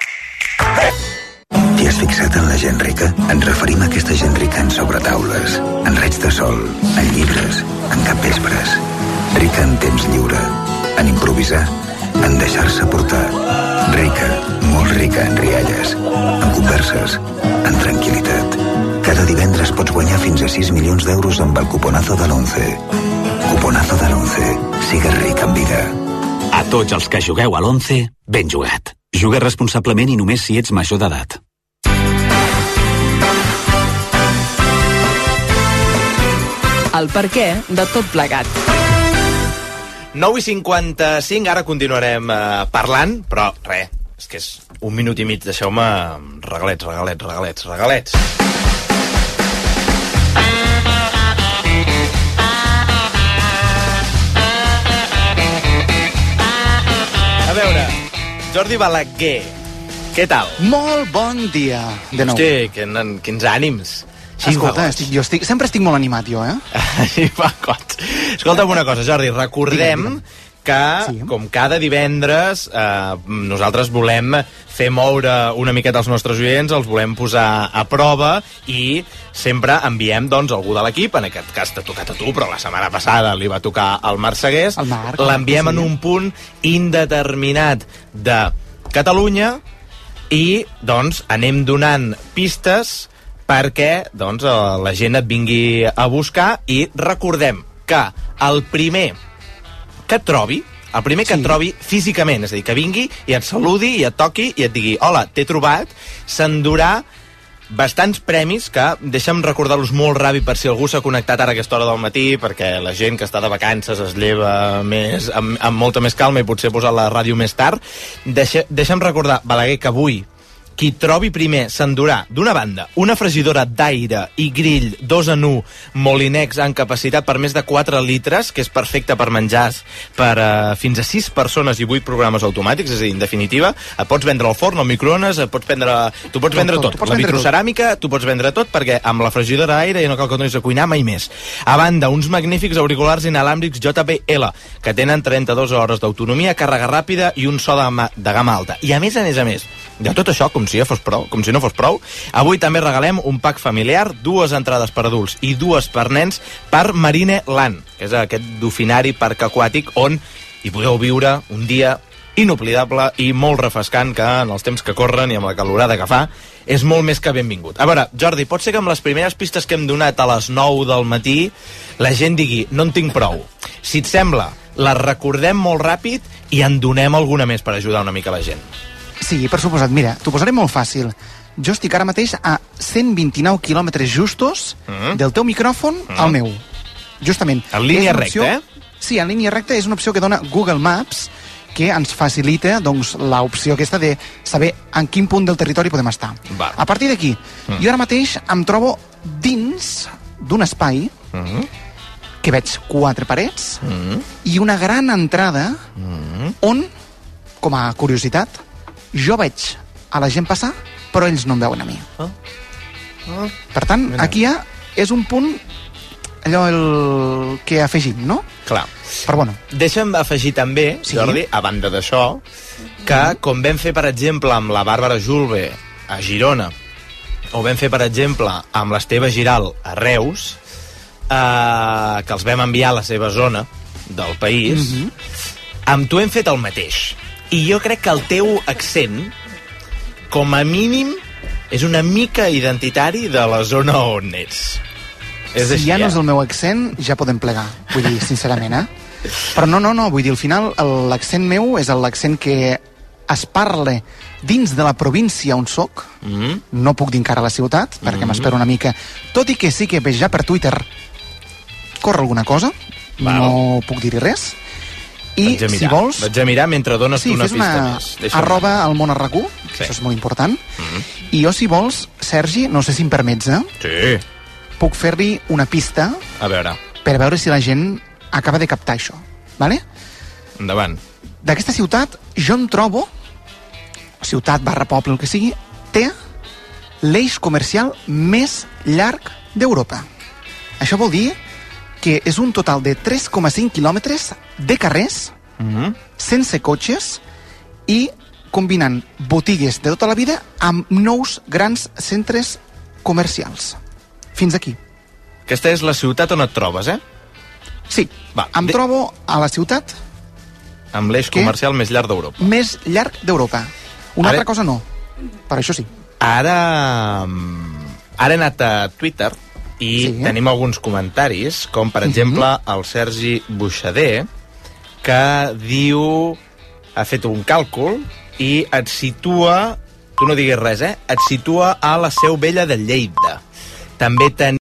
T'hi has fixat en la gent rica? Ens referim a aquesta gent rica en sobretaules, en raigs de sol, en llibres, en capvespres. Rica en temps lliure, en improvisar, en deixar-se portar. Rica, molt rica en rialles, en converses, en tranquil·litat. Cada divendres pots guanyar fins a 6 milions d'euros amb el cuponazo de l'11. Cuponazo de l'11. Sigues ric en vida. A tots els que jugueu a l'11, ben jugat. Juga responsablement i només si ets major d'edat. El perquè de tot plegat. 9:55, ara continuarem parlant, però res, és que és un minut i mig, deixeu-me regalets. A veure, Jordi Balaguer, què tal? Molt bon dia, de nou. Hosti, quins ànims. Escolta, sempre estic molt animat, jo, Sí, va, goig. Escolta'm una cosa, Jordi, recordem que, com cada divendres, nosaltres volem fer moure una miqueta els nostres oients, els volem posar a prova i sempre enviem, doncs, algú de l'equip, en aquest cas t'ha tocat a tu, però la setmana passada li va tocar al Marc Segués, l'enviem en un punt indeterminat de Catalunya i, doncs, anem donant pistes perquè doncs, la gent et vingui a buscar i recordem que el primer que et trobi, físicament, és a dir, que vingui i et saludi i et toqui i et digui hola, t'he trobat, s'endurà bastants premis que deixa'm recordar-los molt ràpid per si algú s'ha connectat ara a aquesta hora del matí, perquè la gent que està de vacances es lleva més, amb molta més calma i potser posar la ràdio més tard. Deixa'm recordar, Balaguer, que avui qui trobi primer s'endurà, d'una banda, una fregidora d'aire i grill 2 en 1 Molinex amb capacitat per més de 4 litres, que és perfecte per menjars per fins a 6 persones i 8 programes automàtics, és a dir, en definitiva, et pots vendre al forn, al microones, tu pots vendre tot. La vitroceràmica, tu pots vendre tot, perquè amb la fregidora d'aire ja no cal que tornis a cuinar mai més. A banda, uns magnífics auriculars inalàmbrics JBL, que tenen 32 hores d'autonomia, càrrega ràpida i un so de gamma alta. I a més, de tot això, com si no fos prou, avui també regalem un pack familiar, 2 entrades per adults i 2 per nens per Marine Land, que és aquest delfinari parc aquàtic on hi podeu viure un dia inoblidable i molt refrescant, que en els temps que corren i amb la calorada que fa és molt més que benvingut. A veure, Jordi, pot ser que amb les primeres pistes que hem donat a les 9 del matí la gent digui, no en tinc prou. Si et sembla, les recordem molt ràpid i en donem alguna més per ajudar una mica la gent. Sí, per suposat. Mira, t'ho posaré molt fàcil. Jo estic ara mateix a 129 quilòmetres justos del teu micròfon al meu. Justament. En línia recta, Sí, en línia recta és una opció que dona Google Maps, que ens facilita doncs, l'opció aquesta de saber en quin punt del territori podem estar. A partir d'aquí, jo ara mateix em trobo dins d'un espai que veig 4 parets i una gran entrada on, com a curiositat, jo veig a la gent passar, però ells no em veuen a mi. Per tant, aquí ja és un punt allò el que afegim, no? Clar. Però bueno. Deixa'm afegir també, Jordi, a banda d'això, que com vam fer, per exemple, amb la Bàrbara Julve a Girona, o vam fer, per exemple, amb l'Esteve Giral a Reus, que els vam enviar a la seva zona del país, amb tu hem fet el mateix. I jo crec que el teu accent, com a mínim, és una mica identitari de la zona on ets. Si ja no és el meu accent, ja podem plegar. Vull dir, sincerament, Però no, vull dir, al final l'accent meu és l'accent que es parla dins de la província on soc. No puc dir encara la ciutat, perquè m'espero una mica. Tot i que sí que veig ja per Twitter corre alguna cosa, no puc dir-hi res. I si vols... Vaig a mirar mentre dones una pista més. Arroba al món arracú, això és molt important. I jo, si vols, Sergi, no sé si em permets, puc fer-li una pista per veure si la gent acaba de captar això. Vale? Endavant. D'aquesta ciutat, jo em trobo, ciutat barra poble, el que sigui, té l'eix comercial més llarg d'Europa. Això vol dir que és un total de 3,5 quilòmetres de carrers, sense cotxes, i combinant botigues de tota la vida amb nous grans centres comercials. Fins aquí. Aquesta és la ciutat on et trobes, Sí. Em trobo a la ciutat amb l'eix comercial més llarg d'Europa. Més llarg d'Europa. Una altra cosa no, per això sí. Ara he anat a Twitter i tenim alguns comentaris, com per exemple el Sergi Buixader, que diu, ha fet un càlcul i et situa, tu no diguis res, et situa a la Seu Vella de Lleida. També